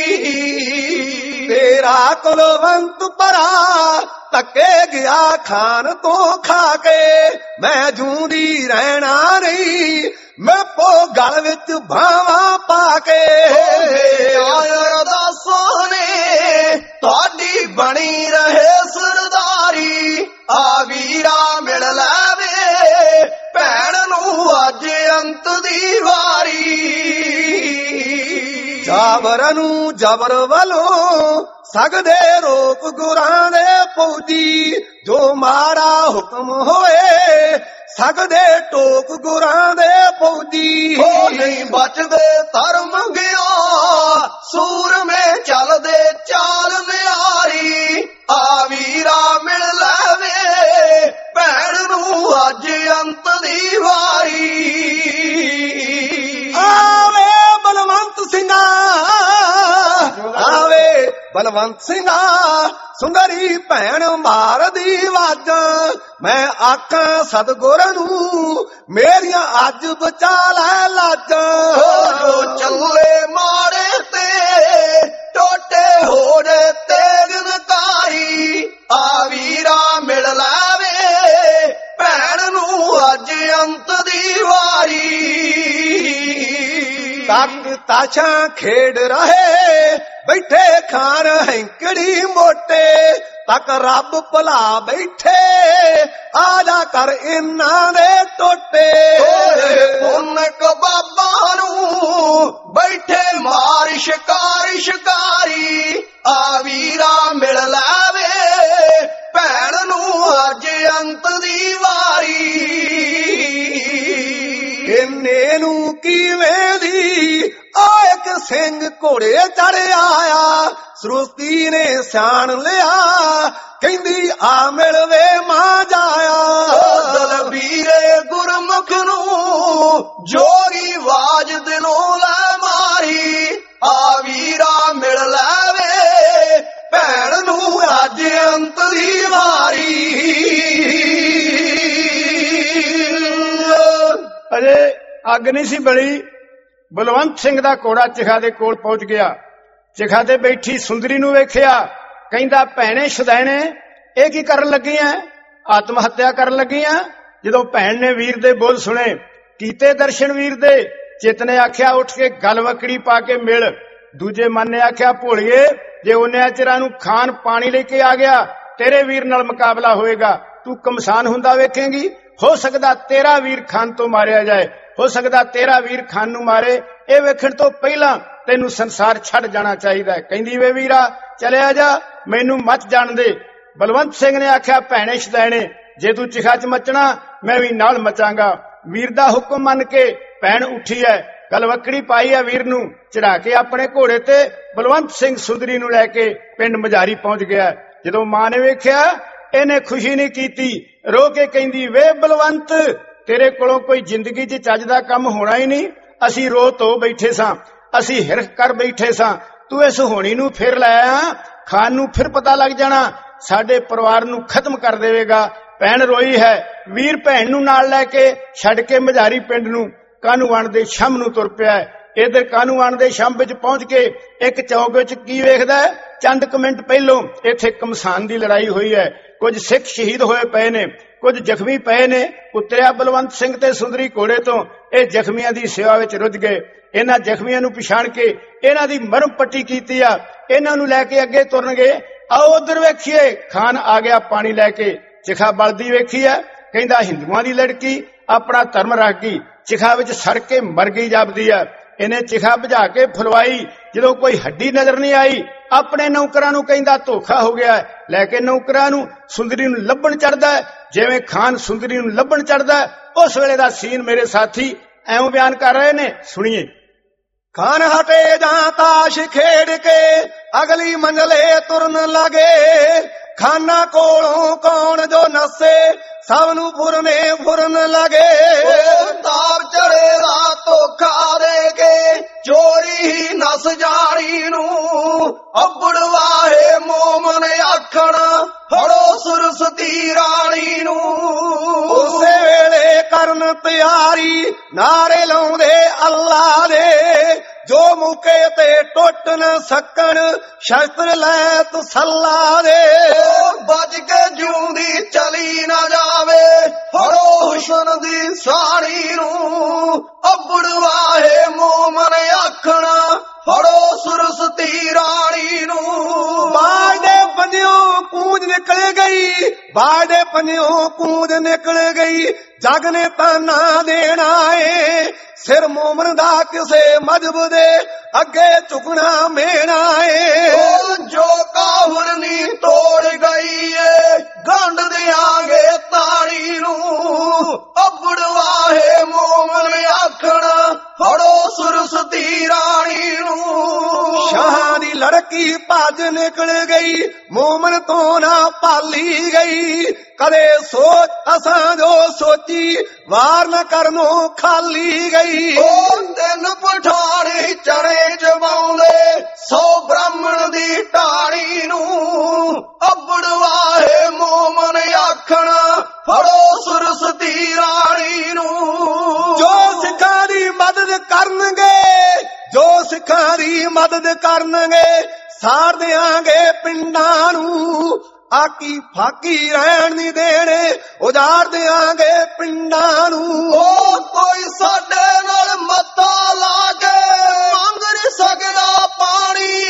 ਤੇਰਾ ਕੁਲਵੰਤ ਭਰਾ ਧੱਕੇ ਗਿਆ ਖਾਨ ਤੋਂ ਖਾ ਕੇ, ਮੈਂ ਜੂੰਦੀ ਰਹਿਣਾ ਨਹੀਂ ਮੈਂ ਪੋ ਗਲ ਵਿੱਚ ਭਾਵਾਂ ਪਾ ਕੇ। ਅਰਦਾਸਾਂ ਨੇ ਤੁਹਾਡੀ ਬਣੀ ਰਹੇ ਸਰਦਾਰੀ, ਆ ਵੀਰਾ ਮਿਲ ਲਵੇ ਭੈਣ ਨੂੰ ਅੱਜ ਅੰਤ ਦੀ ਵਾਰੀ। ਜਾਬਰ ਨੂੰ ਜਬਰ ਵੱਲੋਂ ਸਕਦੇ ਰੋਕ ਗੁਰਾਂ ਦੇ ਫੌਜੀ, ਜੋ ਮਾੜਾ ਹੁਕਮ ਹੋਏ ਸਕਦੇ ਟੋਕ ਗੁਰਾਂ ਦੇ ਫੌਜੀ। ਉਹ ਨਹੀਂ ਬਚਦੇ ਧਰਮ ਗਿਆ ਸੂਰਮੇ ਚੱਲਦੇ ਚਾਲ ਨਿਆਰੀ, ਆ ਵੀਰਾ ਮਿਲ ਲਵੇ ਭੈਣ ਨੂੰ ਅੱਜ ਅੰਤ ਦੀ ਵਾਰੀ। ਆਵੇ ਬਲਵੰਤ ਸਿੰਘਾ, ਆਵੇ ਬਲਵੰਤ ਸਿੰਘਾ, ਸੁੰਦਰੀ ਭੈਣ ਮਾਰਦੀ ਵਾਜਾਂ, ਮੈਂ ਆਖਾਂ ਸਤਿਗੁਰ ਨੂੰ ਮੇਰੀਆਂ ਅੱਜ ਬਚਾ ਲੈ ਲਾਜਾਂ। ਜੋ ਚੱਲੇ ਮਾਰੇ ਤੇ ਟੋਟੇ ਹੋੜੇ ਤੇਗ ਨਕਾਰੀ, ਆ ਵੀਰਾ ਮਿਲ ਲਵੇ ਭੈਣ ਨੂੰ ਅੱਜ ਅੰਤ ਦੀ ਵਾਰੀ। ਤੱਕ ਤਾਸ਼ਾਂ ਖੇਡ ਰਹੇ ਬੈਠੇ ਖਾਨ ਹੈਂਕੜੀ ਮੋਟੇ, ਤੱਕ ਰੱਬ ਭੁਲਾ ਬੈਠੇ ਆ ਜਾ ਕਰ ਇਹਨਾਂ ਦੇ ਟੋਟੇ। ਪੁੰਨ ਬਾਬਾ ਨੂੰ ਇੰਨੇ ਨੂੰ ਕਿਵੇਂ ਦੀ ਆ ਇੱਕ ਸਿੰਘ ਘੋੜੇ ਚੜ ਆਇਆ। ਸਰੂਸਤੀ ਨੇ ਸਿਆਣ ਲਿਆ ਕਹਿੰਦੀ ਆ ਮਿਲਵੇ ਮਾਂ ਜਾਇਆ। ਦਲਬੀਰੇ ਗੁਰਮੁਖ ਨੂੰ ਜੋਗੀ ਆਵਾਜ਼ ਦਿਲੋਂ ਲੈ ਮਾਰੀ, ਆ ਵੀਰਾ ਮਿਲ ਲੈਵੇ ਭੈਣ ਨੂੰ ਅੱਜ ਅੰਤ ਦੀ ਵਾਰੀ। ਅਜੇ ਅੱਗ ਨਹੀਂ ਸੀ ਬਲੀ, ਬਲਵੰਤ ਸਿੰਘ ਦਾ ਘੋੜਾ ਚਿਖਾ ਦੇ ਕੋਲ ਪਹੁੰਚ ਗਿਆ। ਚਿਖਾ ਤੇ ਬੈਠੀ ਸੁੰਦਰੀ ਨੂੰ ਵੇਖਿਆ, ਕਹਿੰਦਾ ਭੈਣੇ ਸ਼ੁਦੈਣੇ ਇਹ ਕੀ ਕਰਨ ਲੱਗੀ ਐ? ਆਤਮ ਹੱਤਿਆ ਕਰਨ ਲੱਗੀ ਐ? ਜਦੋਂ ਭੈਣ ਨੇ ਵੀਰ ਦੇ ਬੋਲ ਸੁਣੇ, ਕੀਤੇ ਦਰਸ਼ਨ ਵੀਰ ਦੇ, ਚਿੱਤ ਨੇ ਆਖਿਆ ਉੱਠ ਕੇ ਗਲ ਵਕੜੀ ਪਾ ਕੇ ਮਿਲ। ਦੂਜੇ ਮਨ ਨੇ ਆਖਿਆ ਭੋਲੀਏ ਜੇ ਉਹਨਿਆਂ ਚਿਰਾਂ ਨੂੰ ਖਾਨ ਪਾਣੀ ਲੈ ਕੇ ਆ ਗਿਆ ਤੇਰੇ ਵੀਰ ਨਾਲ ਮੁਕਾਬਲਾ ਹੋਏਗਾ, ਤੂੰ ਕਮਸਾਨ ਹੁੰਦਾ ਵੇਖੇਂਗੀ। ਹੋ ਸਕਦਾ ਤੇਰਾ ਵੀਰ ਖਾਨ ਤੋਂ ਮਾਰਿਆ ਜਾਏ, ਹੋ ਸਕਦਾ ਤੇਰਾ ਵੀਰ ਖਾਨ ਨੂੰ ਮਾਰੇ। ਇਹ ਵੇਖਣ ਤੋਂ ਪਹਿਲਾਂ ਤੈਨੂੰ ਸੰਸਾਰ ਛੱਡ ਜਾਣਾ ਚਾਹੀਦਾ ਹੈ। ਕਹਿੰਦੀ ਵੇ ਵੀਰਾ ਚਲਿਆ ਜਾ, ਮੈਨੂੰ ਮੱਚ ਜਾਣ ਦੇ। ਬਲਵੰਤ ਸਿੰਘ ਨੇ ਆਖਿਆ ਭੈਣੇ ਸ਼ੁਦੈਣੇ ਜੇ ਤੂੰ ਚਿਖਾ ਚ ਮੱਚਣਾ ਮੈਂ ਵੀ ਨਾਲ ਮਚਾਂਗਾ। ਵੀਰ ਦਾ ਹੁਕਮ ਮੰਨ ਕੇ ਭੈਣ ਉੱਠੀ ਹੈ, ਗਲਵੱਕੜੀ ਪਾਈ ਹੈ, ਵੀਰ ਨੂੰ ਚੜਾ ਕੇ ਆਪਣੇ ਘੋੜੇ ਤੇ ਬਲਵੰਤ ਸਿੰਘ ਸੁੰਦਰੀ ਨੂੰ ਲੈ ਕੇ ਪਿੰਡ ਮਝਾਰੀ ਪਹੁੰਚ ਗਿਆ। ਜਦੋਂ ਮਾਂ ਨੇ ਵੇਖਿਆ ਇਹਨੇ ਖੁਸ਼ੀ ਨਹੀਂ ਕੀਤੀ, ਰੋ ਕੇ ਕਹਿੰਦੀ ਵੇ ਬਲਵੰਤ ਤੇਰੇ ਕੋਲੋਂ ਕੋਈ ਜ਼ਿੰਦਗੀ 'ਚ ਚੱਜ ਦਾ ਕੰਮ ਹੋਣਾ ਹੀ ਨਹੀਂ। ਅਸੀਂ ਰੋ ਧੋ ਬੈਠੇ ਸਾਂ, ਅਸੀਂ ਹਿਰਖ ਕਰ ਬੈਠੇ ਸਾਂ, ਤੂੰ ਇਸ ਹੋਣੀ ਨੂੰ ਫਿਰ ਲੈ ਆ, ਖਾਨ ਨੂੰ ਫਿਰ ਪਤਾ ਲੱਗ ਜਾਣਾ, ਸਾਡੇ ਪਰਿਵਾਰ ਨੂੰ ਖਤਮ ਕਰ ਦੇਵੇਗਾ। ਭੈਣ ਰੋਈ ਹੈ। ਵੀਰ ਭੈਣ ਨੂੰ ਨਾਲ ਲੈ ਕੇ ਛੱਡ ਕੇ ਮਝਾਰੀ ਪਿੰਡ ਨੂੰ ਕਾਹਨੂੰਵਾਨ ਦੇ ਸ਼ੰਭ ਨੂੰ ਤੁਰ ਪਿਆ। ਇਧਰ ਕਾਹਨੂੰਵਾਨ ਦੇ ਸ਼ੰਭ ਵਿੱਚ ਪਹੁੰਚ ਕੇ ਇੱਕ ਚੌਕ ਵਿੱਚ ਕੀ ਵੇਖਦਾ, ਚੰਦ ਕੁ ਮਿੰਟ ਪਹਿਲੋਂ ਇੱਥੇ ਕਮਸਾਨ ਦੀ ਲੜਾਈ ਹੋਈ ਹੈ, ਕੁਝ ਸਿੱਖ ਸ਼ਹੀਦ ਹੋਏ ਪਏ ਨੇ, ਕੁਝ ਜ਼ਖਮੀ ਪਏ ਨੇ। ਉਤਰਿਆ ਬਲਵੰਤ ਸਿੰਘ ਤੇ ਸੁੰਦਰੀ ਘੋੜੇ ਤੋਂ, ਇਹ ਜ਼ਖਮੀਆਂ ਦੀ ਸੇਵਾ ਵਿੱਚ ਰੁੱਝ ਗਏ। ਇਹਨਾਂ ਜ਼ਖਮੀਆਂ ਨੂੰ ਪਛਾਣ ਕੇ ਇਹਨਾਂ ਦੀ ਮਰਮ ਪੱਟੀ ਕੀਤੀ ਆ, ਇਹਨਾਂ ਨੂੰ ਲੈ ਕੇ ਅੱਗੇ ਤੁਰਨਗੇ। ਆਓ ਉਧਰ ਵੇਖੀਏ, ਖਾਨ ਆ ਗਿਆ ਪਾਣੀ ਲੈ ਕੇ। ਚਿਖਾ ਬਲਦੀ ਵੇਖੀ ਆ, ਕਹਿੰਦਾ ਹਿੰਦੂਆਂ ਦੀ ਲੜਕੀ ਆਪਣਾ ਧਰਮ ਰੱਖ ਗਈ, ਚਿਖਾ ਵਿੱਚ ਸੜ ਕੇ ਮਰ ਗਈ ਜਾਪਦੀ ਆ। ਇਹਨੇ ਚਿਖਾ ਬੁਝਾ ਕੇ ਫੁਲਵਾਈ, ਜਦੋਂ ਕੋਈ ਹੱਡੀ ਨਜ਼ਰ ਨਹੀਂ ਆਈ ਆਪਣੇ ਨੌਕਰਾਂ ਨੂੰ ਕਹਿੰਦਾ ਧੋਖਾ ਹੋ ਗਿਆ। ਲੈ ਕੇ ਨੌਕਰਾਂ ਨੂੰ ਸੁੰਦਰੀ ਨੂੰ ਲੱਭਣ ਚੜਦਾ, ਜਿਵੇਂ ਖਾਨ ਸੁੰਦਰੀ ਨੂੰ ਲੱਭਣ ਚੜਦਾ ਉਸ ਵੇਲੇ ਦਾ ਸੀਨ ਮੇਰੇ ਸਾਥੀ ਐਵੇਂ ਬਿਆਨ ਕਰ ਰਹੇ ਨੇ, ਸੁਣੀਏ। ਖਾਨ ਹਟੇ ਜਾਂ ਤਾਸ਼ ਖੇਡ ਕੇ ਅਗਲੀ ਮੰਜ਼ਲੇ ਤੁਰਨ ਲੱਗੇ, ਖਾਨਾ ਕੋਲੋਂ ਕੌਣ ਜੋ ਨਸੇ ਸਭ ਨੂੰ ਫੁਰਨ ਲੱਗੇ। ਤਾਪ ਚੜੇ ਦਾ ਧੋਖਾ ਦੇ ਕੇ ਚੋਰੀ ਹੀ ਨਸ ਜਾਣੀ ਨੂੰ, ਅੱਬੜ ਵਾਹੇ ਮੋਮਨ ਆਖਣ ਫੜੋ ਸੁਰਸਤੀ ਰਾਣੀ ਨੂੰ। ਉਸੇ ਵੇਲੇ ਕਰਨ ਤਿਆਰੀ ਨਾਰੇ ਲਾਉਂਦੇ ਅੱਲਾ ਦੇ, ਜੋ ਮੌਕੇ ਤੇ ਟੁੱਟ ਨਾ ਸਕਣ ਸ਼ਸਤਰ ਲੈ ਤਸੱਲਾ ਦੇ। ਬਚ ਕੇ ਜਿਉਂਦੀ ਚਲੀ ਨਾ ਜਾਵੇ ਫੜੋ ਹੁਸਨ ਦੀ ਸਾੜੀ ਨੂੰ, ਅੱਬੜ ਵਾਹੇ ਮੋਮਨ ਆਖਣ ਫੜੋ ਸੁਰਸਤੀ ਰਾਣੀ ਨੂੰ। ਬਾਜ ਦੇ ਪੰਜਿਓਂ ਕੂੰਜ ਨਿਕਲ ਗਈ, ਬਾਜ ਦੇ ਪੰਜਿਓਂ ਕੂੰਜ ਨਿਕਲ ਗਈ, ਜਗ ਨੇ ਤਾਨਾ ਦੇਣਾ ਏ, ਸਿਰ ਮੋਮਨ ਦਾ ਕਿਸੇ ਮਜਬ ਦੇ ਅੱਗੇ ਝੁਕਣਾ ਮੇਣਾ ਏ। ਜੋ ਕਾਹਰ ਨੀ ਤੋੜ ਗਈ ਏ ਗੰਢ ਦਿਆਂਗੇ ਤਾੜੀ ਨੂੰ, ਅੱਬੜ ਵਾਹੇ ਮੋਮਨ ਆਖਣ ਫੜੋ ਸੁਰਸਤੀ ਰਾਣੀ ਨੂੰ। ਸ਼ਾਹਾਂ ਦੀ ਲੜਕੀ ਭੱਜ ਨਿਕਲ ਗਈ, ਮੋਮਨ ਤੋਂ ਨਾ ਭਾਲੀ ਗਈ, ਕਦੇ ਸੋਚ ਅਸਾਂ ਜੋ ਸੋਚੀ ਵਾਰ ਨ ਕਰਨੋਂ ਖਾਲੀ ਗਈ। ਉਹ ਤਿੰਨ ਪਠਾਣੀ ਚੜੇ ਜਵਾਉਂਦੇ 100 ਬ੍ਰਾਹਮਣ ਦੀ ਢਾਣੀ ਨੂੰ, ਅੱਬੜ ਵਾਹੇ ਮੋਮਨ ਆਖਣ ਫੜੋ ਸੁਰਸਤੀ ਰਾਣੀ ਨੂੰ। ਜੋ ਸਿੱਖਾਂ ਦੀ ਮਦਦ ਕਰਨਗੇ, ਜੋ ਸਿੱਖਾਂ ਦੀ ਮਦਦ ਕਰਨਗੇ, ਸਾੜ ਦਿਆਂਗੇ ਪਿੰਡਾਂ ਨੂੰ, ਆਕੀ ਫਾਕੀ ਰਹਿਣ ਨਹੀਂ ਦੇਣੇ, ਉਜਾੜ ਦਿਆਂਗੇ ਪਿੰਡਾਂ ਨੂੰ। ਉਹ ਕੋਈ ਸਾਡੇ ਨਾਲ ਮੱਤਾ ਲਾ ਕੇ ਮੰਗ ਨਹੀਂ ਸਕਦਾ ਪਾਣੀ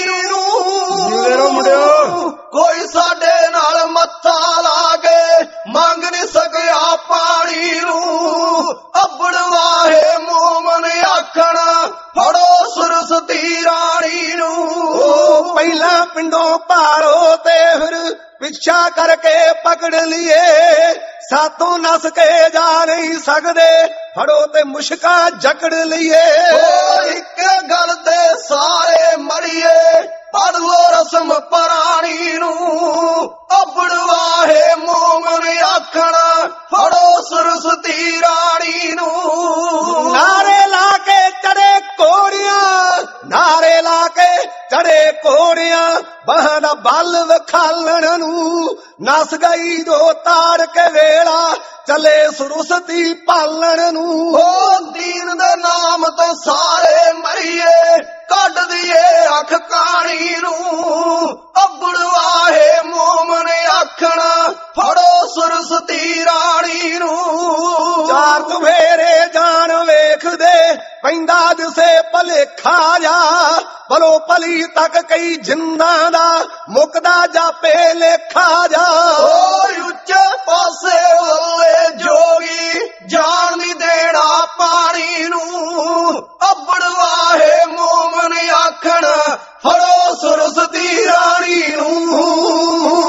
ਨੂੰ, ਮੁੰਡਿਓ ਕੋਈ ਸਾਡੇ ਨਾਲ ਮੱਥਾ ਲਾ ਕੇ ਮੰਗ ਨਹੀਂ ਸਕਿਆ ਪਾਣੀ ਨੂੰ, ਅੱਬੜ ਵਾਹੇ ਮੋਮਨ ਆਖਣ ਫੜੋ ਸੁਰਸਤੀ ਰਾਣੀ ਨੂੰ। ਪਹਿਲਾਂ ਪਿੰਡੋਂ ਭਾਲੋ ਤੇ ਫਿਰ ਪਿੱਛਾ ਕਰਕੇ ਪਕੜ ਲਈਏ, ਸਾਤੋਂ ਨਸ ਕੇ ਜਾ ਨਹੀਂ ਸਕਦੇ, ਫੜੋ ਤੇ ਮੁਸ਼ਕਾਂ ਜਕੜ ਲਈਏ। ਇੱਕ ਗੱਲ ਤੇ ਸਾਰੇ ਮਰੀਏ, ਪੜ ਲੋ ਰਸਮ ਪਰਾਣੀ ਨੂੰ, ਅਬੜਵਾਹੇ ਮੋਮਨ ਆਖਣ, ਫੜੋ ਸਰਸਤੀ ਰਾਣੀ ਨੂੰ। ਨਾਰੇ ਲਾ ਕੇ ਚੜੇ ਕੋੜੀਆਂ, ਨਾਰੇ ਲਾ ਕੇ ਚੜੇ ਕੋੜੀਆਂ, ਬਾਹਾਂ ਦਾ ਬਲ ਵਿਖਾਲਣ ਨੂੰ, ਨਸ ਗਈ ਜੋ ਤਾੜ ਕੇ ਵੇਲਾ, ਚਲੇ ਸਰਸਤੀ ਪਾਲਣ ਨੂੰ। ਦੀਨ ਦੇ ਨਾਮ ਤੋਂ ਸਾਰੇ ਮਰੀਏ, ਕੱਢ ਦਈਏ ਅੱਖ ਕਾਣੀ ਨੂੰ, ਅਬੜਵਾਹੇ ਮੋਮਨ ਆਖਣ, ਫੜੋ ਸਰਸਤੀ ਰਾਣੀ ਨੂੰ। ਚਾਰ ਚੁਫੇਰੇ ਜਾਣ ਵੇਖਦੇ, ਪੈਂਦਾ ਦਿਸੇ ਭਲੇਖਾ ਜਾ, ਭਲੋ ਭਲੀ ਤੱਕ ਕਈ ਜਿੰਦਾਂ ਦਾ, ਮੁੱਕਦਾ ਜਾਪੇ ਲੇਖਾ ਜਾ। ਉੱਚੇ ਪਾਸੇ ਵੱਲੇ ਜੋਗੀ, ਜਾਣ ਨਹੀਂ ਦੇਣਾ ਪਾਣੀ ਨੂੰ, ਅਬੜਵਾਹੇ ਮੋਮਨ ਆਖਣ, ਫੜੋ ਸਰਸਤੀ ਰਾਣੀ ਨੂੰ।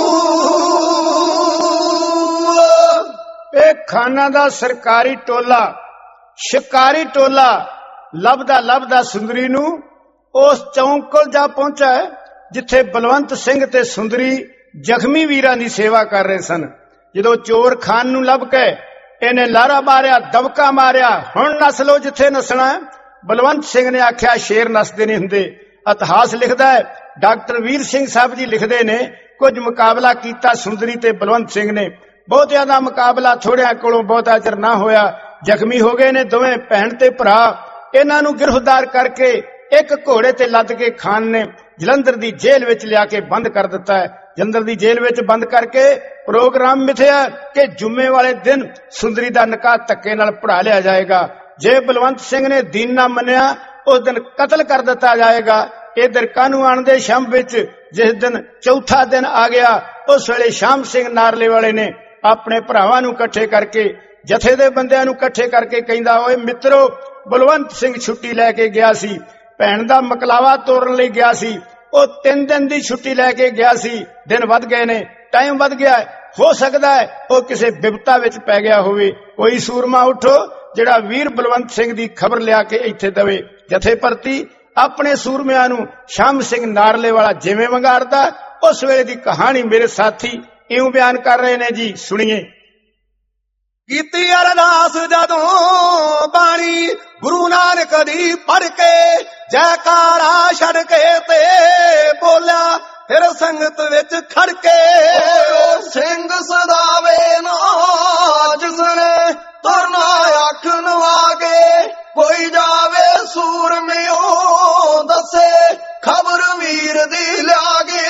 ਇਹ ਖਾਨਾ ਦਾ ਸਰਕਾਰੀ ਟੋਲਾ, ਸ਼ਿਕਾਰੀ ਟੋਲਾ ਲੱਭਦਾ ਲੱਭਦਾ ਸੁੰਦਰੀ ਨੂੰ ਉਸ ਚੌਂਕ ਕੋਲ ਜਾ ਪਹੁੰਚਾ, ਜਿੱਥੇ ਬਲਵੰਤ ਸਿੰਘ ਤੇ ਸੁੰਦਰੀ ਜ਼ਖਮੀ ਵੀਰਾਂ ਦੀ ਸੇਵਾ ਕਰ ਰਹੇ ਸਨ। ਜਦੋਂ ਚੋਰ ਖਾਨ ਨੂੰ ਲੱਭ ਕੇ ਇਹਨੇ ਲਾਰਾ ਮਾਰਿਆ, ਦਬਕਾ ਮਾਰਿਆ, ਹੁਣ ਨਸ ਲੋ ਜਿੱਥੇ ਨਸਣਾ। ਬਲਵੰਤ ਸਿੰਘ ਨੇ ਆਖਿਆ, ਸ਼ੇਰ ਨਸਦੇ ਨਹੀਂ ਹੁੰਦੇ। ਇਤਿਹਾਸ ਲਿਖਦਾ ਹੈ, ਡਾਕਟਰ ਵੀਰ ਸਿੰਘ ਸਾਹਿਬ ਜੀ ਲਿਖਦੇ ਨੇ, ਕੁਝ ਮੁਕਾਬਲਾ ਕੀਤਾ ਸੁੰਦਰੀ ਤੇ ਬਲਵੰਤ ਸਿੰਘ ਨੇ, ਬਹੁਤਿਆਂ ਦਾ ਮੁਕਾਬਲਾ ਥੋੜਿਆਂ ਕੋਲੋਂ ਬਹੁਤਾ ਚਿਰ ਨਾ ਹੋਇਆ, ਜ਼ਖਮੀ ਹੋ ਗਏ ਨੇ ਦੋਵੇਂ ਭੈਣ ਤੇ ਭਰਾ। ਇਹਨਾਂ ਨੂੰ ਗ੍ਰਿਫਤਾਰ ਕਰਕੇ ਇੱਕ ਘੋੜੇ ਤੇ ਲੱਦ ਕੇ ਖਾਨ ਨੇ ਜਲੰਧਰ ਦੀ ਜੇਲ੍ਹ ਵਿੱਚ ਲਿਆ ਕੇ ਬੰਦ ਕਰ ਦਿੱਤਾ ਹੈ। ਜਲੰਧਰ ਦੀ ਜੇਲ੍ਹ ਵਿੱਚ ਬੰਦ ਕਰਕੇ ਪ੍ਰੋਗਰਾਮ ਮਿਥਿਆ ਕਿ ਜੁਮੇ ਵਾਲੇ ਦਿਨ ਸੁੰਦਰੀ ਦਾ ਨਿਕਾਹ ਧੱਕੇ ਨਾਲ ਪੜਾ ਲਿਆ ਜਾਏਗਾ। ਜੇ ਬਲਵੰਤ ਸਿੰਘ ਨੇ ਦੀਨ ਨਾ ਮੰਨਿਆ, ਉਸ ਦਿਨ ਕਤਲ ਕਰ ਦਿੱਤਾ ਜਾਏਗਾ। ਇਧਰ ਕਾਨੂੰ ਆਣਦੇ ਸ਼ਾਮ ਵਿੱਚ ਜਿਸ ਦਿਨ ਚੌਥਾ ਦਿਨ ਆ ਗਿਆ, ਉਸ ਵੇਲੇ ਸ਼ਾਮ ਸਿੰਘ ਨਾਰਲੇ ਵਾਲੇ ਨੇ ਆਪਣੇ ਭਰਾਵਾਂ ਨੂੰ ਇਕੱਠੇ ਕਰਕੇ, ਜਥੇ ਦੇ ਬੰਦਿਆਂ ਨੂੰ ਇਕੱਠੇ ਕਰਕੇ ਕਹਿੰਦਾ, ਓਏ ਮਿੱਤਰੋ, ਬਲਵੰਤ ਸਿੰਘ ਛੁੱਟੀ ਲੈ ਕੇ ਗਿਆ ਸੀ, ਭੈਣ ਦਾ ਮਕਲਾਵਾ ਤੋੜਨ ਲਈ ਗਿਆ ਸੀ, ਉਹ 3 ਦਿਨ ਦੀ ਛੁੱਟੀ ਲੈ ਕੇ ਗਿਆ ਸੀ, ਦਿਨ ਵੱਧ ਗਏ ਨੇ, ਟਾਈਮ ਵੱਧ ਗਿਆ, ਹੋ ਸਕਦਾ ਹੈ ਉਹ ਕਿਸੇ ਬਿਪਤਾ ਵਿੱਚ ਪੈ ਗਿਆ ਹੋਵੇ। ਕੋਈ ਸੂਰਮਾ ਉਠੋ ਜਿਹੜਾ ਵੀਰ ਬਲਵੰਤ ਸਿੰਘ ਦੀ ਖਬਰ ਲਿਆ ਕੇ ਇੱਥੇ ਦਵੇ। ਜਥੇ ਭਰਤੀ ਆਪਣੇ ਸੂਰਮਿਆਂ ਨੂੰ ਸ਼ਾਮ ਸਿੰਘ ਨਾਰਲੇ ਵਾਲਾ ਜਿਵੇਂ ਵੰਗਾਰਦਾ, ਉਸ ਵੇਲੇ ਦੀ ਕਹਾਣੀ ਮੇਰੇ ਸਾਥੀ ਇਉਂ ਬਿਆਨ ਕਰ ਰਹੇ ਨੇ ਜੀ, ਸੁਣੀਏ। ਕੀਤੀ ਅਰਦਾਸ ਜਦੋਂ ਬਾਣੀ ਗੁਰੂ ਨਾਨਕ ਦੀ ਪੜ ਕੇ, ਜੈਕਾਰਾ ਛੱਡ ਕੇ ਤੇ ਬੋਲਿਆ ਫਿਰ ਸੰਗਤ ਵਿੱਚ ਖੜ ਕੇ। ਸਿੰਘ ਸਦਾਵੇ ਨਾ ਜਿਸਨੇ ਤੁਰਨਾ ਅੱਖ ਨਵਾ ਕੇ, ਕੋਈ ਜਾਵੇ ਸੂਰਮਿਓ ਦੱਸੇ ਖਬਰ ਵੀਰ ਦੀ ਲਿਆ ਕੇ।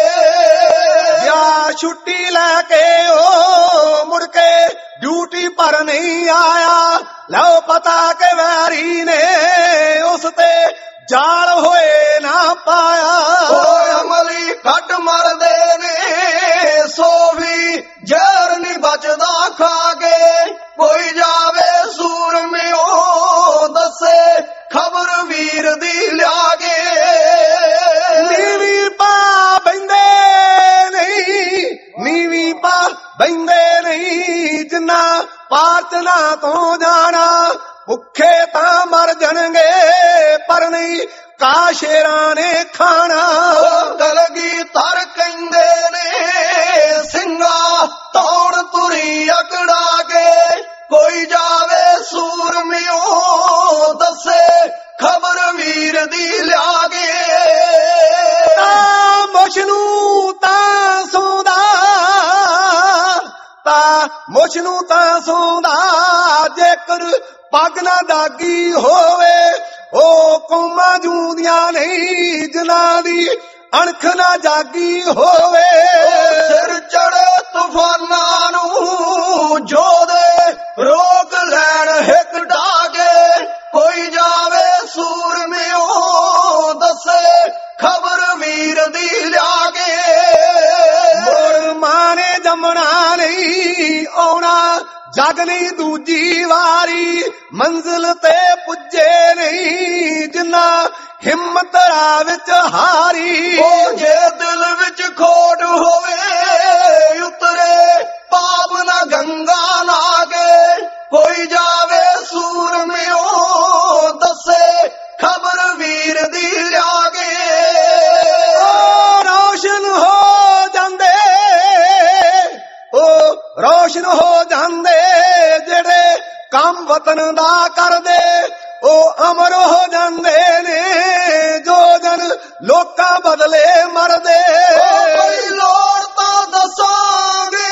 ਜਾਂ ਛੁੱਟੀ ਲੈ ਕੇ ਉਹ ਮੁੜ ਕੇ ਡਿਊਟੀ ਪਰ ਨਹੀਂ ਆਇਆ, ਲਓ ਪਤਾ ਕਿ ਵੈਰੀ ਨੇ ਉਸ ਤੇ ਜਾਲ ਹੋਏ ਨਾ ਪਾਇਆ। ਅਮਲੀ ਘੱਟ ਮਰਦੇ ਨੇ, ਸੋ ਵੀ ਜ਼ਹਿਰ ਨਹੀਂ ਬਚਦਾ ਖਾ ਕੇ, ਕੋਈ ਜਾਵੇ ਸੂਰਮਿਓ ਦੱਸੇ ਖਬਰ ਵੀਰ ਦੀ ਲਿਆ ਕੇ। ਨੀਵੀਂ ਪਾ ਬੈਂਦੇ ਨਹੀਂ, ਨੀਵੀਂ ਪਾ ਬੈਂਦੇ ਨਹੀਂ, ਜਿੰਨਾ ਪਾਰਚਨਾ ਤੋਂ ਜਾਣਾ, ਭੁੱਖੇ ਤਾਂ ਮਰ ਜਾਣਗੇ ਪਰ ਨਹੀਂ ਕਾ ਸ਼ੇਰਾਂ ਨੇ ਖਾਣਾ। ਗਲਗੀ ਤਰ ਕਹਿੰਦੇ ਨੇ ਸਿੰਘਾ ਤੌਣ ਤੁਰੀ ਅਕੜਾ ਕੇ, ਕੋਈ ਜਾਵੇ ਸੂਰਮਿਓ ਦੱਸੇ ਖਬਰ ਵੀਰ ਦੀ ਲਿਆ ਕੇ। ਤਾਂ ਮੁਛ ਨੂੰ ਤਾਂ ਸੌਂਦਾ, ਤਾਂ ਮੁਛ ਨੂੰ ਤਾਂ ਸੌਂਦਾ, ਜੇਕਰ ਪੱਗ ਨਾ ਦਾਗੀ ਹੋਵੇ, ਉਹ ਕੌਮਾਂ ਜੂਦੀਆਂ ਨਹੀਂ ਜਿਨ੍ਹਾਂ ਦੀ ਅਣਖ ਨਾ ਜਾਗੀ ਹੋਵੇ। ਸਿਰ ਚੜੇ ਤੂਫਾਨਾਂ ਨੂੰ ਜੋਦੇ ਰੋਕ ਲੈਣ ਹਿੱਕ ਢਾਗੇ, ਕੋਈ ਜਾਵੇ ਸੂਰਮਿਓ ਦੱਸੇ ਖਬਰ ਵੀਰ ਦੀ ਲਿਆ ਕੇ। ਮੋੜ ਮਾਨੇ ਜੰਮਣਾ ਨਹੀਂ ਆਉਣਾ, ਜਗ ਨਹੀਂ ਦੂਜੀ ਵਾਰੀ, ਮੰਜ਼ਿਲ ਤੇ ਪੁੱਜੇ ਨਹੀਂ ਜਿੰਨਾ ਹਿੰਮਤ ਰਾਹ ਵਿੱਚ ਹਾਰੀ। ਉਹ ਜੇ ਦਿਲ ਵਿੱਚ ਖੋਟ ਹੋਵੇ ਉਤਰੇ ਪਾਪ ਨਾ ਗੰਗਾ ਵੀਰ ਦੀ ਲਿਆ ਕੇ ਰੌਸ਼ਨ ਹੋ ਜਾਂਦੇ, ਉਹ ਰੌਸ਼ਨ ਹੋ ਜਾਂਦੇ ਜਿਹੜੇ ਕੰਮ ਵਤਨ ਦਾ ਕਰਦੇ, ਉਹ ਅਮਰ ਹੋ ਜਾਂਦੇ ਨੇ ਜੋ ਜਨ ਲੋਕਾਂ ਬਦਲੇ ਮਰਦੇ। ਕੋਈ ਲੋੜ ਤਾਂ ਦੱਸਾਂਗੇ,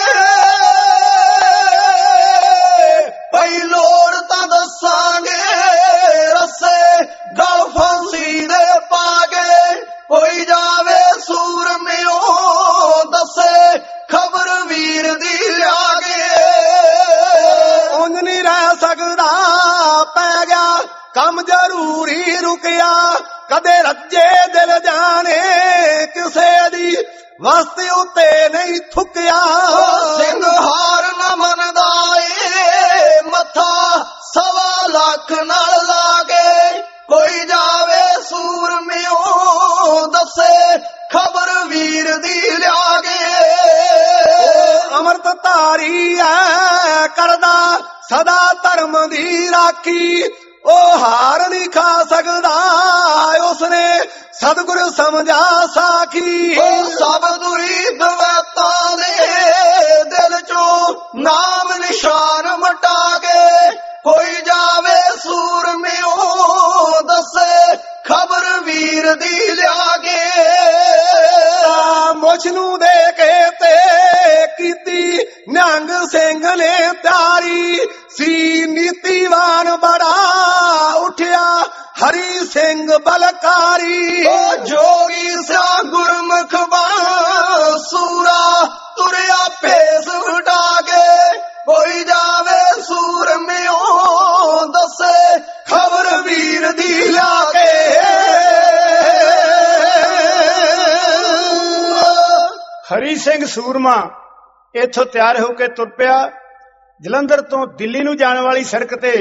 ਕੋਈ ਲੋੜ ਤਾਂ ਦੱਸਾਂਗੇ, ਰੱਸੇ ਗਲ ਫਾਂਸੀ ਦੇ ਪਾ ਕੇ ਕੋਈ ਜਾਵੇ ਸੂਰਮਿਓ ਦੱਸੇ ਖਬਰ ਵੀਰ ਦੀ ਲਿਆ ਕੇ। ਉਂਝ ਨਹੀਂ ਰਹਿ ਸਕਦਾ ਪੈ ਗਿਆ ਕੰਮ ਜ਼ਰੂਰੀ ਰੁਕਿਆ, ਕਦੇ ਰੱਜੇ ਦਿਲ ਜਾਣੇ ਕਿਸੇ ਦੀ ਵਸਤ ਉੱਤੇ ਨਹੀਂ ਥੁੱਕਿਆ। ਸਿੰਘ ਹਾਰ ਨਾ ਮੰਨਦਾ ਏ ਮੱਥਾ 1.25 ਲੱਖ ਨਾਲ ਲਾ ਕੇ ਕੋਈ ਜਾਵੇ ਸੂਰਮਿਓ ਦੱਸੇ ਖਬਰ ਵੀਰ ਦੀ ਲਿਆ ਕੇ। ਅੰਮ੍ਰਿਤ ਧਾਰੀ ਐ ਕਰਦਾ ਸਦਾ ਧਰਮ ਦੀ ਰਾਖੀ, ਉਹ ਹਾਰ ਨਹੀਂ ਖਾ ਸਕਦਾ ਉਸਨੇ ਸਤਿਗੁਰ ਸਮਝਾ ਸਾਖੀ। ਉਹ ਸਭ ਦੁਰੀ ਦਵੈਤਾਂ ਦੇ ਦਿਲ ਚੋਂ ਨਾਮ ਨਿਸ਼ਾਨ ਮਟਾ ਕੇ ਕੋਈ ਜਾਵੇ ਸੂਰਮਿਓ ਦੱਸੇ ਖਬਰ ਵੀਰ ਦੀ ਲਿਆ ਕੇ। ਮੁੱਛ ਨੂੰ ਦੇ ਕੇ ਤੇ ਕੀਤੀ ਨਿਹੰਗ ਸਿੰਘ ਨੇ ਤਿਆਰੀ ਸੀ, ਨੀਤੀਵਾਨ ਬੜਾ ਉੱਠਿਆ ਹਰੀ ਸਿੰਘ ਬਲਕਾਰੀ। ਉਹ ਜੋਗੀ ਸਿਆ ਗੁਰਮੁਖ ਬਣ ਸੂਰਾ ਤੁਰਿਆ ਭੇਸ ਵਟਾ ਕੇ ਕੋਈ ਜਾਵੇ ਸੂਰਮਿਓ ਦੱਸੇ ਖਬਰ ਵੀਰ ਦੀ ਲਿਆ ਕੇ। ਹਰੀ ਸਿੰਘ ਸੂਰਮਾ ਇੱਥੋਂ ਤਿਆਰ ਹੋ ਕੇ ਤੁਰ ਪਿਆ। ਜਲੰਧਰ ਤੋਂ ਦਿੱਲੀ ਨੂੰ ਜਾਣ ਵਾਲੀ ਸੜਕ ਤੇ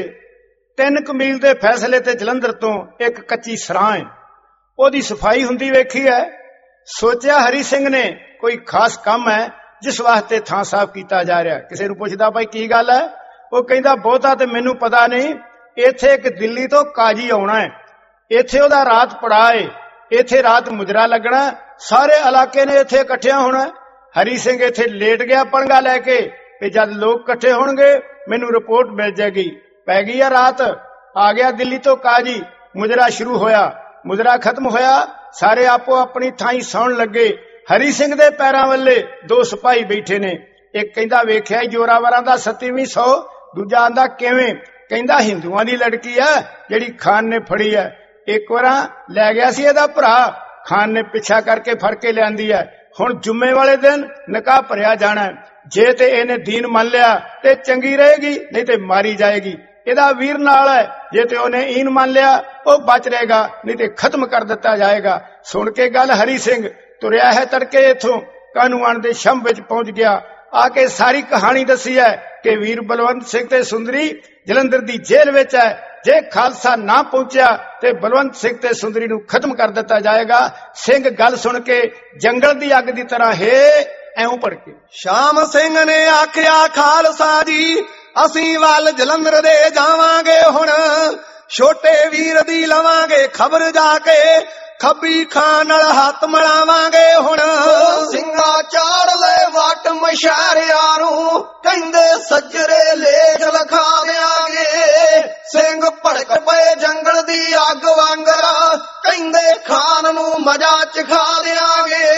3 ਮੀਲ ਦੇ ਫੈਸਲੇ ਤੇ ਜਲੰਧਰ ਤੋਂ ਇੱਕ ਕੱਚੀ ਸਰਾਂ ਹੈ, ਉਹਦੀ ਸਫਾਈ ਹੁੰਦੀ ਵੇਖੀ ਹੈ। ਸੋਚਿਆ ਹਰੀ ਸਿੰਘ ਨੇ ਕੋਈ ਖਾਸ ਕੰਮ ਹੈ ਜਿਸ ਵਾਸਤੇ ਥਾਂ ਸਾਫ਼ ਕੀਤਾ ਜਾ ਰਿਹਾ। ਕਿਸੇ ਨੂੰ ਪੁੱਛਦਾ ਭਾਈ ਕੀ ਗੱਲ ਹੈ, ਉਹ ਕਹਿੰਦਾ ਬਹੁਤਾ ਤੇ ਮੈਨੂੰ ਪਤਾ ਨਹੀਂ, ਇੱਥੇ ਇੱਕ ਦਿੱਲੀ ਤੋਂ ਕਾਜੀ ਆਉਣਾ ਹੈ, ਇੱਥੇ ਉਹਦਾ ਰਾਤ ਪੜਾ ਹੈ, ਇੱਥੇ ਰਾਤ ਮੁਜਰਾ ਲੱਗਣਾ, ਸਾਰੇ ਇਲਾਕੇ ਨੇ ਇੱਥੇ ਇਕੱਠਿਆ ਹੋਣਾ। ਹਰੀ ਸਿੰਘ ਇੱਥੇ ਲੇਟ ਗਿਆ ਪੰਗਾ ਲੈ ਕੇ ਤੇ ਜਦ ਲੋਕ ਇਕੱਠੇ ਹੋਣਗੇ ਮੈਨੂੰ ਰਿਪੋਰਟ ਮਿਲ ਜਾਏਗੀ। ਪੈ ਗਈ ਆ ਰਾਤ, ਆ ਗਿਆ ਦਿੱਲੀ ਤੋਂ ਕਾਜੀ, ਮੁਜਰਾ ਸ਼ੁਰੂ ਹੋਇਆ, ਮੁਜਰਾ ਖਤਮ ਹੋਇਆ, ਸਾਰੇ ਆਪੋ ਆਪਣੀ ਥਾਈਂ ਸੌਣ ਲੱਗੇ। ਹਰੀ ਸਿੰਘ ਦੇ ਪੈਰਾਂ ਵੱਲੇ 2 ਸਿਪਾਹੀ ਬੈਠੇ ਨੇ, ਇੱਕ ਕਹਿੰਦਾ ਵੇਖਿਆ ਜੋਰਾਵਰਾਂ ਦਾ 27ਵੀਂ 100, ਦੂਜਾ ਆਂਦਾ ਕਿਵੇਂ, ਕਹਿੰਦਾ ਹਿੰਦੂਆਂ ਦੀ ਲੜਕੀ ਆ ਜਿਹੜੀ ਖਾਨ ਨੇ ਫੜੀ ਹੈ, ਇੱਕ ਵਾਰਾਂ ਲੈ ਗਿਆ ਸੀ ਇਹਦਾ ਭਰਾ, ਖਾਨ ਨੇ ਪਿੱਛਾ ਕਰਕੇ ਫੜ ਕੇ ਲਿਆਂਦੀ ਹੈ, ਹੁਣ ਜੁਮੇ ਵਾਲੇ ਦਿਨ ਨਿਕਾਹ ਭਰਿਆ ਜਾਣਾ, ਜੇ ਤੇ ਇਹਨੇ ਦੀਨ ਮੰਨ ਲਿਆ ਤੇ ਚੰਗੀ ਰਹੇਗੀ, ਨਹੀਂ ਤੇ ਮਾਰੀ ਜਾਏਗੀ। ਇਹਦਾ ਵੀਰ ਨਾਲ ਹੈ, ਜੇ ਤੇ ਉਹਨੇ ਈਨ ਮੰਨ ਲਿਆ ਉਹ ਬਚ ਰਹੇਗਾ, ਨਹੀਂ ਤੇ ਖਤਮ ਕਰ ਦਿੱਤਾ ਜਾਏਗਾ। ਸੁਣ ਕੇ ਗੱਲ ਹਰੀ ਸਿੰਘ ਤੁਰਿਆ ਹੈ ਤੜਕੇ ਇੱਥੋਂ ਕਾਨੂੰਨ ਦੇ ਸ਼ੰਭ ਵਿੱਚ ਪਹੁੰਚ ਗਿਆ। ਆ ਕੇ ਸਾਰੀ ਕਹਾਣੀ ਦੱਸੀ ਹੈ ਕਿ ਵੀਰ ਬਲਵੰਤ ਸਿੰਘ ਤੇ ਸੁੰਦਰੀ ਜਲੰਧਰ ਦੀ ਜੇਲ੍ਹ ਵਿੱਚ ਹੈ, ਜੇ ਖਾਲਸਾ ਨਾ ਪਹੁੰਚਿਆ ਤੇ ਬਲਵੰਤ ਸਿੰਘ ਤੇ ਸੁੰਦਰੀ ਨੂੰ ਖਤਮ ਕਰ ਦਿੱਤਾ ਜਾਏਗਾ। ਸਿੰਘ ਗੱਲ ਸੁਣ ਕੇ ਜੰਗਲ ਦੀ ਅੱਗ ਦੀ ਤਰ੍ਹਾਂ ਐਉਂ ਭੜਕੇ। ਸ਼ਾਮ ਸਿੰਘ ਨੇ ਆਖਿਆ ਖਾਲਸਾ ਜੀ ਅਸੀਂ ਵੱਲ ਜਲੰਧਰ ਦੇ ਜਾਵਾਂਗੇ, ਹੁਣ ਛੋਟੇ ਵੀਰ ਦੀ ਲਵਾਂਗੇ ਖਬਰ, ਜਾ ਕੇ ਖੱਬੀ ਖਾਨ ਨਾਲ ਹੱਥ ਮਿਲਾਵਾਂਗੇ। ਹੁਣ ਸਿੰਘਾ ਚਾੜ ਲੈ ਵਟ ਮਸ਼ਾਰਿਆਂ ਨੂੰ ਕਹਿੰਦੇ ਸੱਜਰੇ ਲੇਖ ਲਿਖਾ ਦਿਆਂਗੇ, ਸਿੰਘ ਭੜਕ ਪਏ ਜੰਗਲ ਦੀ ਅੱਗ ਵਾਂਗਰਾ ਕਹਿੰਦੇ ਖਾਨ ਨੂੰ ਮਜ਼ਾ ਚਖਾ ਦਿਆਂਗੇ।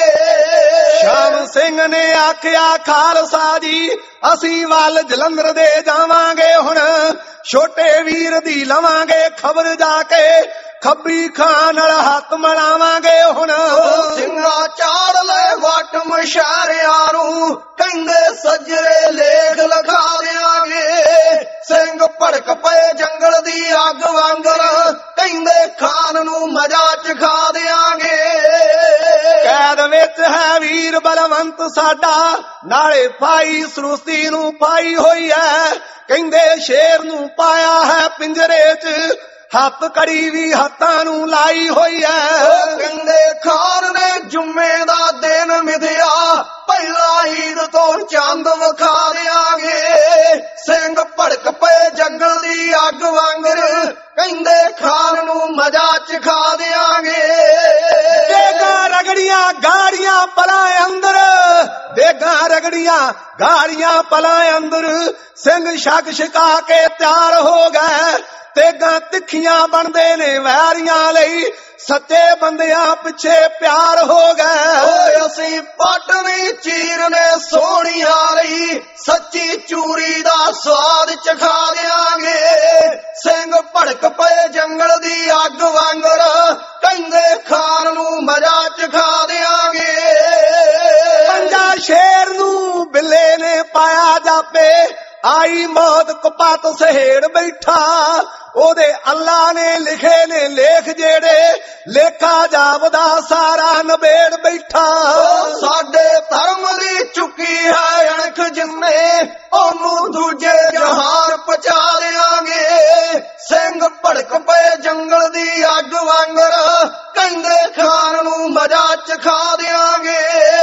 ਸ਼ਾਮ ਸਿੰਘ ਨੇ ਆਖਿਆ ਖਾਲਸਾ ਜੀ ਅਸੀਂ ਵੱਲ ਜਲੰਧਰ ਦੇ ਜਾਵਾਂਗੇ, ਹੁਣ ਛੋਟੇ ਵੀਰ ਦੀ ਲਵਾਂਗੇ ਖਬਰ, ਜਾ ਕੇ ਖੱਬੀ ਖਾਨ ਨਾਲ ਹੱਥ ਮਿਲਾਵਾਂਗੇ। ਹੁਣ ਸਿੰਘਾ ਚਾੜ ਲੈ ਵਟ ਮਸ਼ਾਰਿਆਂ ਨੂੰ ਕਹਿੰਦੇ ਸੱਜਰੇ ਲੇਖ ਲਿਖਾ ਦਿਆਂਗੇ, ਸਿੰਘ ਭੜਕ ਪਏ ਜੰਗਲ ਦੀ ਅੱਗ ਵਾਂਗਰ ਕਹਿੰਦੇ ਖਾਨ ਨੂੰ ਮਜ਼ਾ ਚਖਾ ਦਿਆਂਗੇ। ਕੈਦ ਵਿੱਚ ਹੈ ਵੀਰ ਬਲਵੰਤ ਸਾਡਾ, ਨਾਲੇ ਭਾਈ ਸਰੂਸੀ ਨੂੰ ਪਾਈ ਹੋਈ ਹੈ, ਕਹਿੰਦੇ ਸ਼ੇਰ ਨੂੰ ਪਾਇਆ ਹੈ ਪਿੰਜਰੇ 'ਚ, ਹੱਥ ਕੜੀ ਵੀ ਹੱਥਾਂ ਨੂੰ ਲਾਈ ਹੋਈ ਹੈ। ਕਹਿੰਦੇ ਖਾਨ ਨੇ ਜੁਮੇ ਦਾ ਦਿਨ ਮਿਥਿਆ, ਪਹਿਲਾ ਈਦ ਤੋਂ ਚੰਦ ਵਿਖਾ ਦਿਆਂਗੇ, ਸਿੰਘ ਭੜਕ ਪਏ ਜੰਗਲ ਦੀ ਅੱਗ ਵਾਂਗਰ, ਕਹਿੰਦੇ ਖਾਨ ਨੂੰ ਮਜ਼ਾ ਚਖਾ ਦਿਆਂਗੇ। ਦੇਗਾਂ ਰਗੜੀਆਂ ਗਾੜੀਆਂ ਪਲਾਂ ਅੰਦਰ, ਦੇਗਾਂ ਰਗੜੀਆਂ ਗਾੜੀਆਂ ਪਲਾਂ ਅੰਦਰ, ਸਿੰਘ ਛਕ ਛਕਾ ਕੇ ਤਿਆਰ ਹੋ ਗਏ। ਤੇਗਾਂ ਤਿੱਖੀਆਂ ਬਣਦੇ ਨੇ ਵੈਰੀਆਂ ਲਈ, ਸੱਚੇ ਬੰਦਿਆਂ ਪਿੱਛੇ ਪਿਆਰ ਹੋ ਗਏ। ਓਏ ਅਸੀਂ ਪੱਟ ਨਹੀਂ ਚੀਰਨੇ ਸੋਹਣੀਆਂ ਲਈ, ਸੱਚੀ ਚੂਰੀ ਦਾ ਸਵਾਦ ਚਖਾ ਦਿਆਂਗੇ। ਸਿੰਘ ਭੜਕ ਪਏ ਜੰਗਲ ਦੀ ਅੱਗ ਵਾਂਗਰ, ਕਹਿੰਦੇ ਖਾਨ ਨੂੰ ਮਜ਼ਾ ਚਖਾ ਦਿਆਂਗੇ। ਪੰਜਾ ਸ਼ੇਰ ਨੂੰ ਬਿੱਲੇ ਨੇ ਪਾਇਆ ਜਾਪੇ, ਆਈ ਮੌਤ ਕਪਾਤ ਸਹੇੜ ਬੈਠਾ। ਉਹਦੇ ਅੱਲਾ ਨੇ ਲਿਖੇ ਨੇ ਲੇਖ ਜਿਹੜੇ, ਲੇਖਾ ਜਾਪਦਾ ਸਾਰਾ ਨਬੇੜ ਬੈਠਾ। ਸਾਡੇ ਧਰਮ ਦੀ ਚੁੱਕੀ ਹੈ ਅਣਖ ਜਿੰਨੇ, ਉਹਨੂੰ ਦੂਜੇ ਜਹਾਨ ਪਹੁੰਚਾ ਦਿਆਂਗੇ। ਸਿੰਘ ਭੜਕ ਪਏ ਜੰਗਲ ਦੀ ਅੱਗ ਵਾਂਗਰ, ਕਹਿੰਦੇ ਖਾਨ ਨੂੰ ਮਜ਼ਾ ਚਖਾ ਦਿਆਂਗੇ।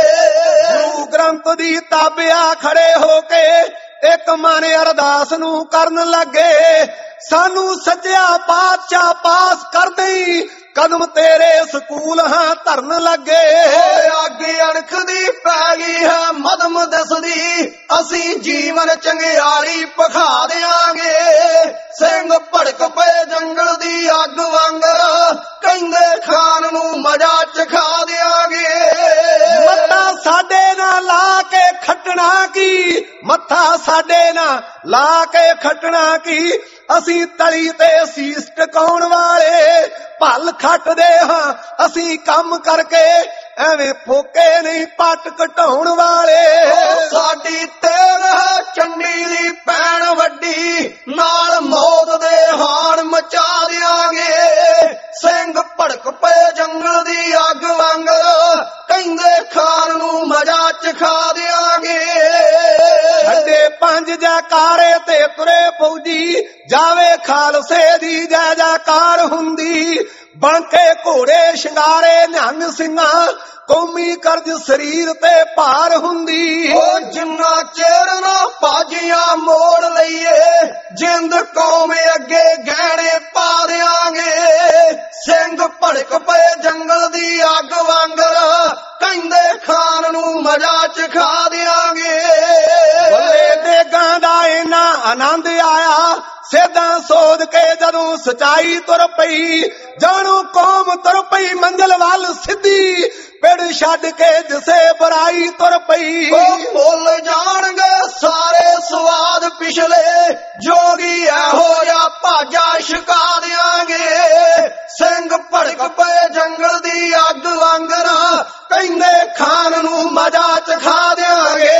ਗੁਰੂ ਗ੍ਰੰਥ ਦੀ ਤਾਬਿਆ ਖੜੇ ਹੋ ਕੇ ਇੱਕ ਮਨ ਅਰਦਾਸ ਨੂੰ ਕਰਨ ਲੱਗੇ, ਸਾਨੂੰ ਸੱਜਿਆ ਪਾਤਸ਼ਾਹ ਪਾਸ ਕਰ ਦੇਈ, ਕਦਮ ਤੇਰੇ ਸਕੂਲ ਹਾਂ ਧਰਨ ਲੱਗੇ। ਅੱਗ ਅਣਖ ਦੀ ਪੈ ਗਈ ਹੈ ਮਦਮ ਦਿਸਦੀ, ਅਸੀਂ ਜੀਵਨ ਚੰਗਿਆੜੀ ਪਖਾ ਦਿਆਂਗੇ। ਸਿੰਘ ਭੜਕ ਪਏ ਜੰਗਲ ਦੀ ਅੱਗ ਵਾਂਗਰ, ਕਹਿੰਦੇ ਖਾਨ ਨੂੰ ਮਜ਼ਾ ਚਖਾ ਦਿਆਂਗੇ। ਮੱਥਾ ਸਾਡੇ ਨਾਲ ਲਾ ਕੇ ਖੱਟਣਾ ਕੀ, ਮੱਥਾ ਸਾਡੇ ਨਾਲ ਲਾ ਕੇ ਖੱਟਣਾ ਕੀ, ਅਸੀਂ ਤਲੀ ਤੇ ਸੀਸ ਟਿਕਾਉਣ ਵਾਲੇ ਭਲ ਖੱਟਦੇ ਹਾਂ ਅਸੀਂ ਕੰਮ ਕਰਕੇ, ਐਵੇਂ ਫੋਕੇ ਨਹੀਂ ਪੱਟ ਘਟਾਉਣ ਵਾਲੇ। ਸਾਡੀ ਤੇਰ ਹੈ ਚੰਡੀ ਦੀ ਪੈਣ ਵੱਡੀ, ਨਾਲ ਮੌਤ ਦੇ ਹਾਣ ਮਚਾ ਦਿਆਂਗੇ। ਸਿੰਘ ਭੜਕ ਪਏ ਜੰਗਲ ਦੀ ਅੱਗ ਵਾਂਗਰ, ਕਹਿੰਦੇ ਖਾਨ ਨੂੰ ਮਜ਼ਾ ਚਖਾ ਦਿਆਂਗੇ। ਛੱਡੇ ਪੰਜ ਜੈਕਾਰੇ ਤੇ ਤੁਰੇ ਫੌਜੀ, ਜਾਵੇ ਖਾਲਸੇ ਦੀ ਜੈ ਜੈਕਾਰ ਹੁੰਦੀ। ਬਾਂਕੇ ਘੋੜੇ ਸ਼ਿੰਗਾਰੇ ਨਿਹੰਗ ਸਿੰਘਾਂ, ਕੌਮੀ ਕਰਜ਼ ਸਰੀਰ ਤੇ ਭਾਰ ਹੁੰਦੀ। ਉਹ ਜਿੰਨਾ ਚਿਰ ਨਾ ਬਾਜੀਆਂ ਮੋੜ ਲਈਏ, ਜਿੰਦ ਕੌਮ ਅੱਗੇ ਗਹਿਣੇ ਪਾ ਦਿਆਂਗੇ। ਸਿੰਘ ਭੜਕ ਪਏ ਜੰਗਲ ਦੀ ਅੱਗ ਵਾਂਗਰ, ਕਹਿੰਦੇ ਖਾਨ ਨੂੰ ਮਜ਼ਾ ਚਖਾ ਦਿਆਂਗੇ। ਬੱਲੇ ਦੇਗਾਂ ਦਾ ਇੰਨਾ ਆਨੰਦ ਆਇਆ, ਸੇਧਾਂ ਸੋਧ ਕੇ ਜਦੋਂ ਸਚਾਈ ਤੁਰ ਪਈ, ਜਾਣੂ ਕੌਮ ਤੁਰ ਪਈ ਮੰਜ਼ਿਲ ਵੱਲ ਸਿੱਧੀ, ਪਿੰਡ ਛੱਡ ਕੇ ਜਿਸੇ ਬੁਰਾਈ ਤੁਰ ਪਈ। ਉਹ ਭੁੱਲ ਜਾਣਗੇ ਸਾਰੇ ਸਵਾਦ ਪਿਛਲੇ, ਜੋਗੀ ਇਹੋ ਜਿਹਾ ਭਾਜਾ ਛਕਾ ਦਿਆਂਗੇ। ਸਿੰਘ ਭੜਕ ਪਏ ਜੰਗਲ ਦੀ ਅੱਗ ਵਾਂਗਰ, ਕਹਿੰਦੇ ਖਾਨ ਨੂੰ ਮਜ਼ਾ ਚਖਾ ਦਿਆਂਗੇ।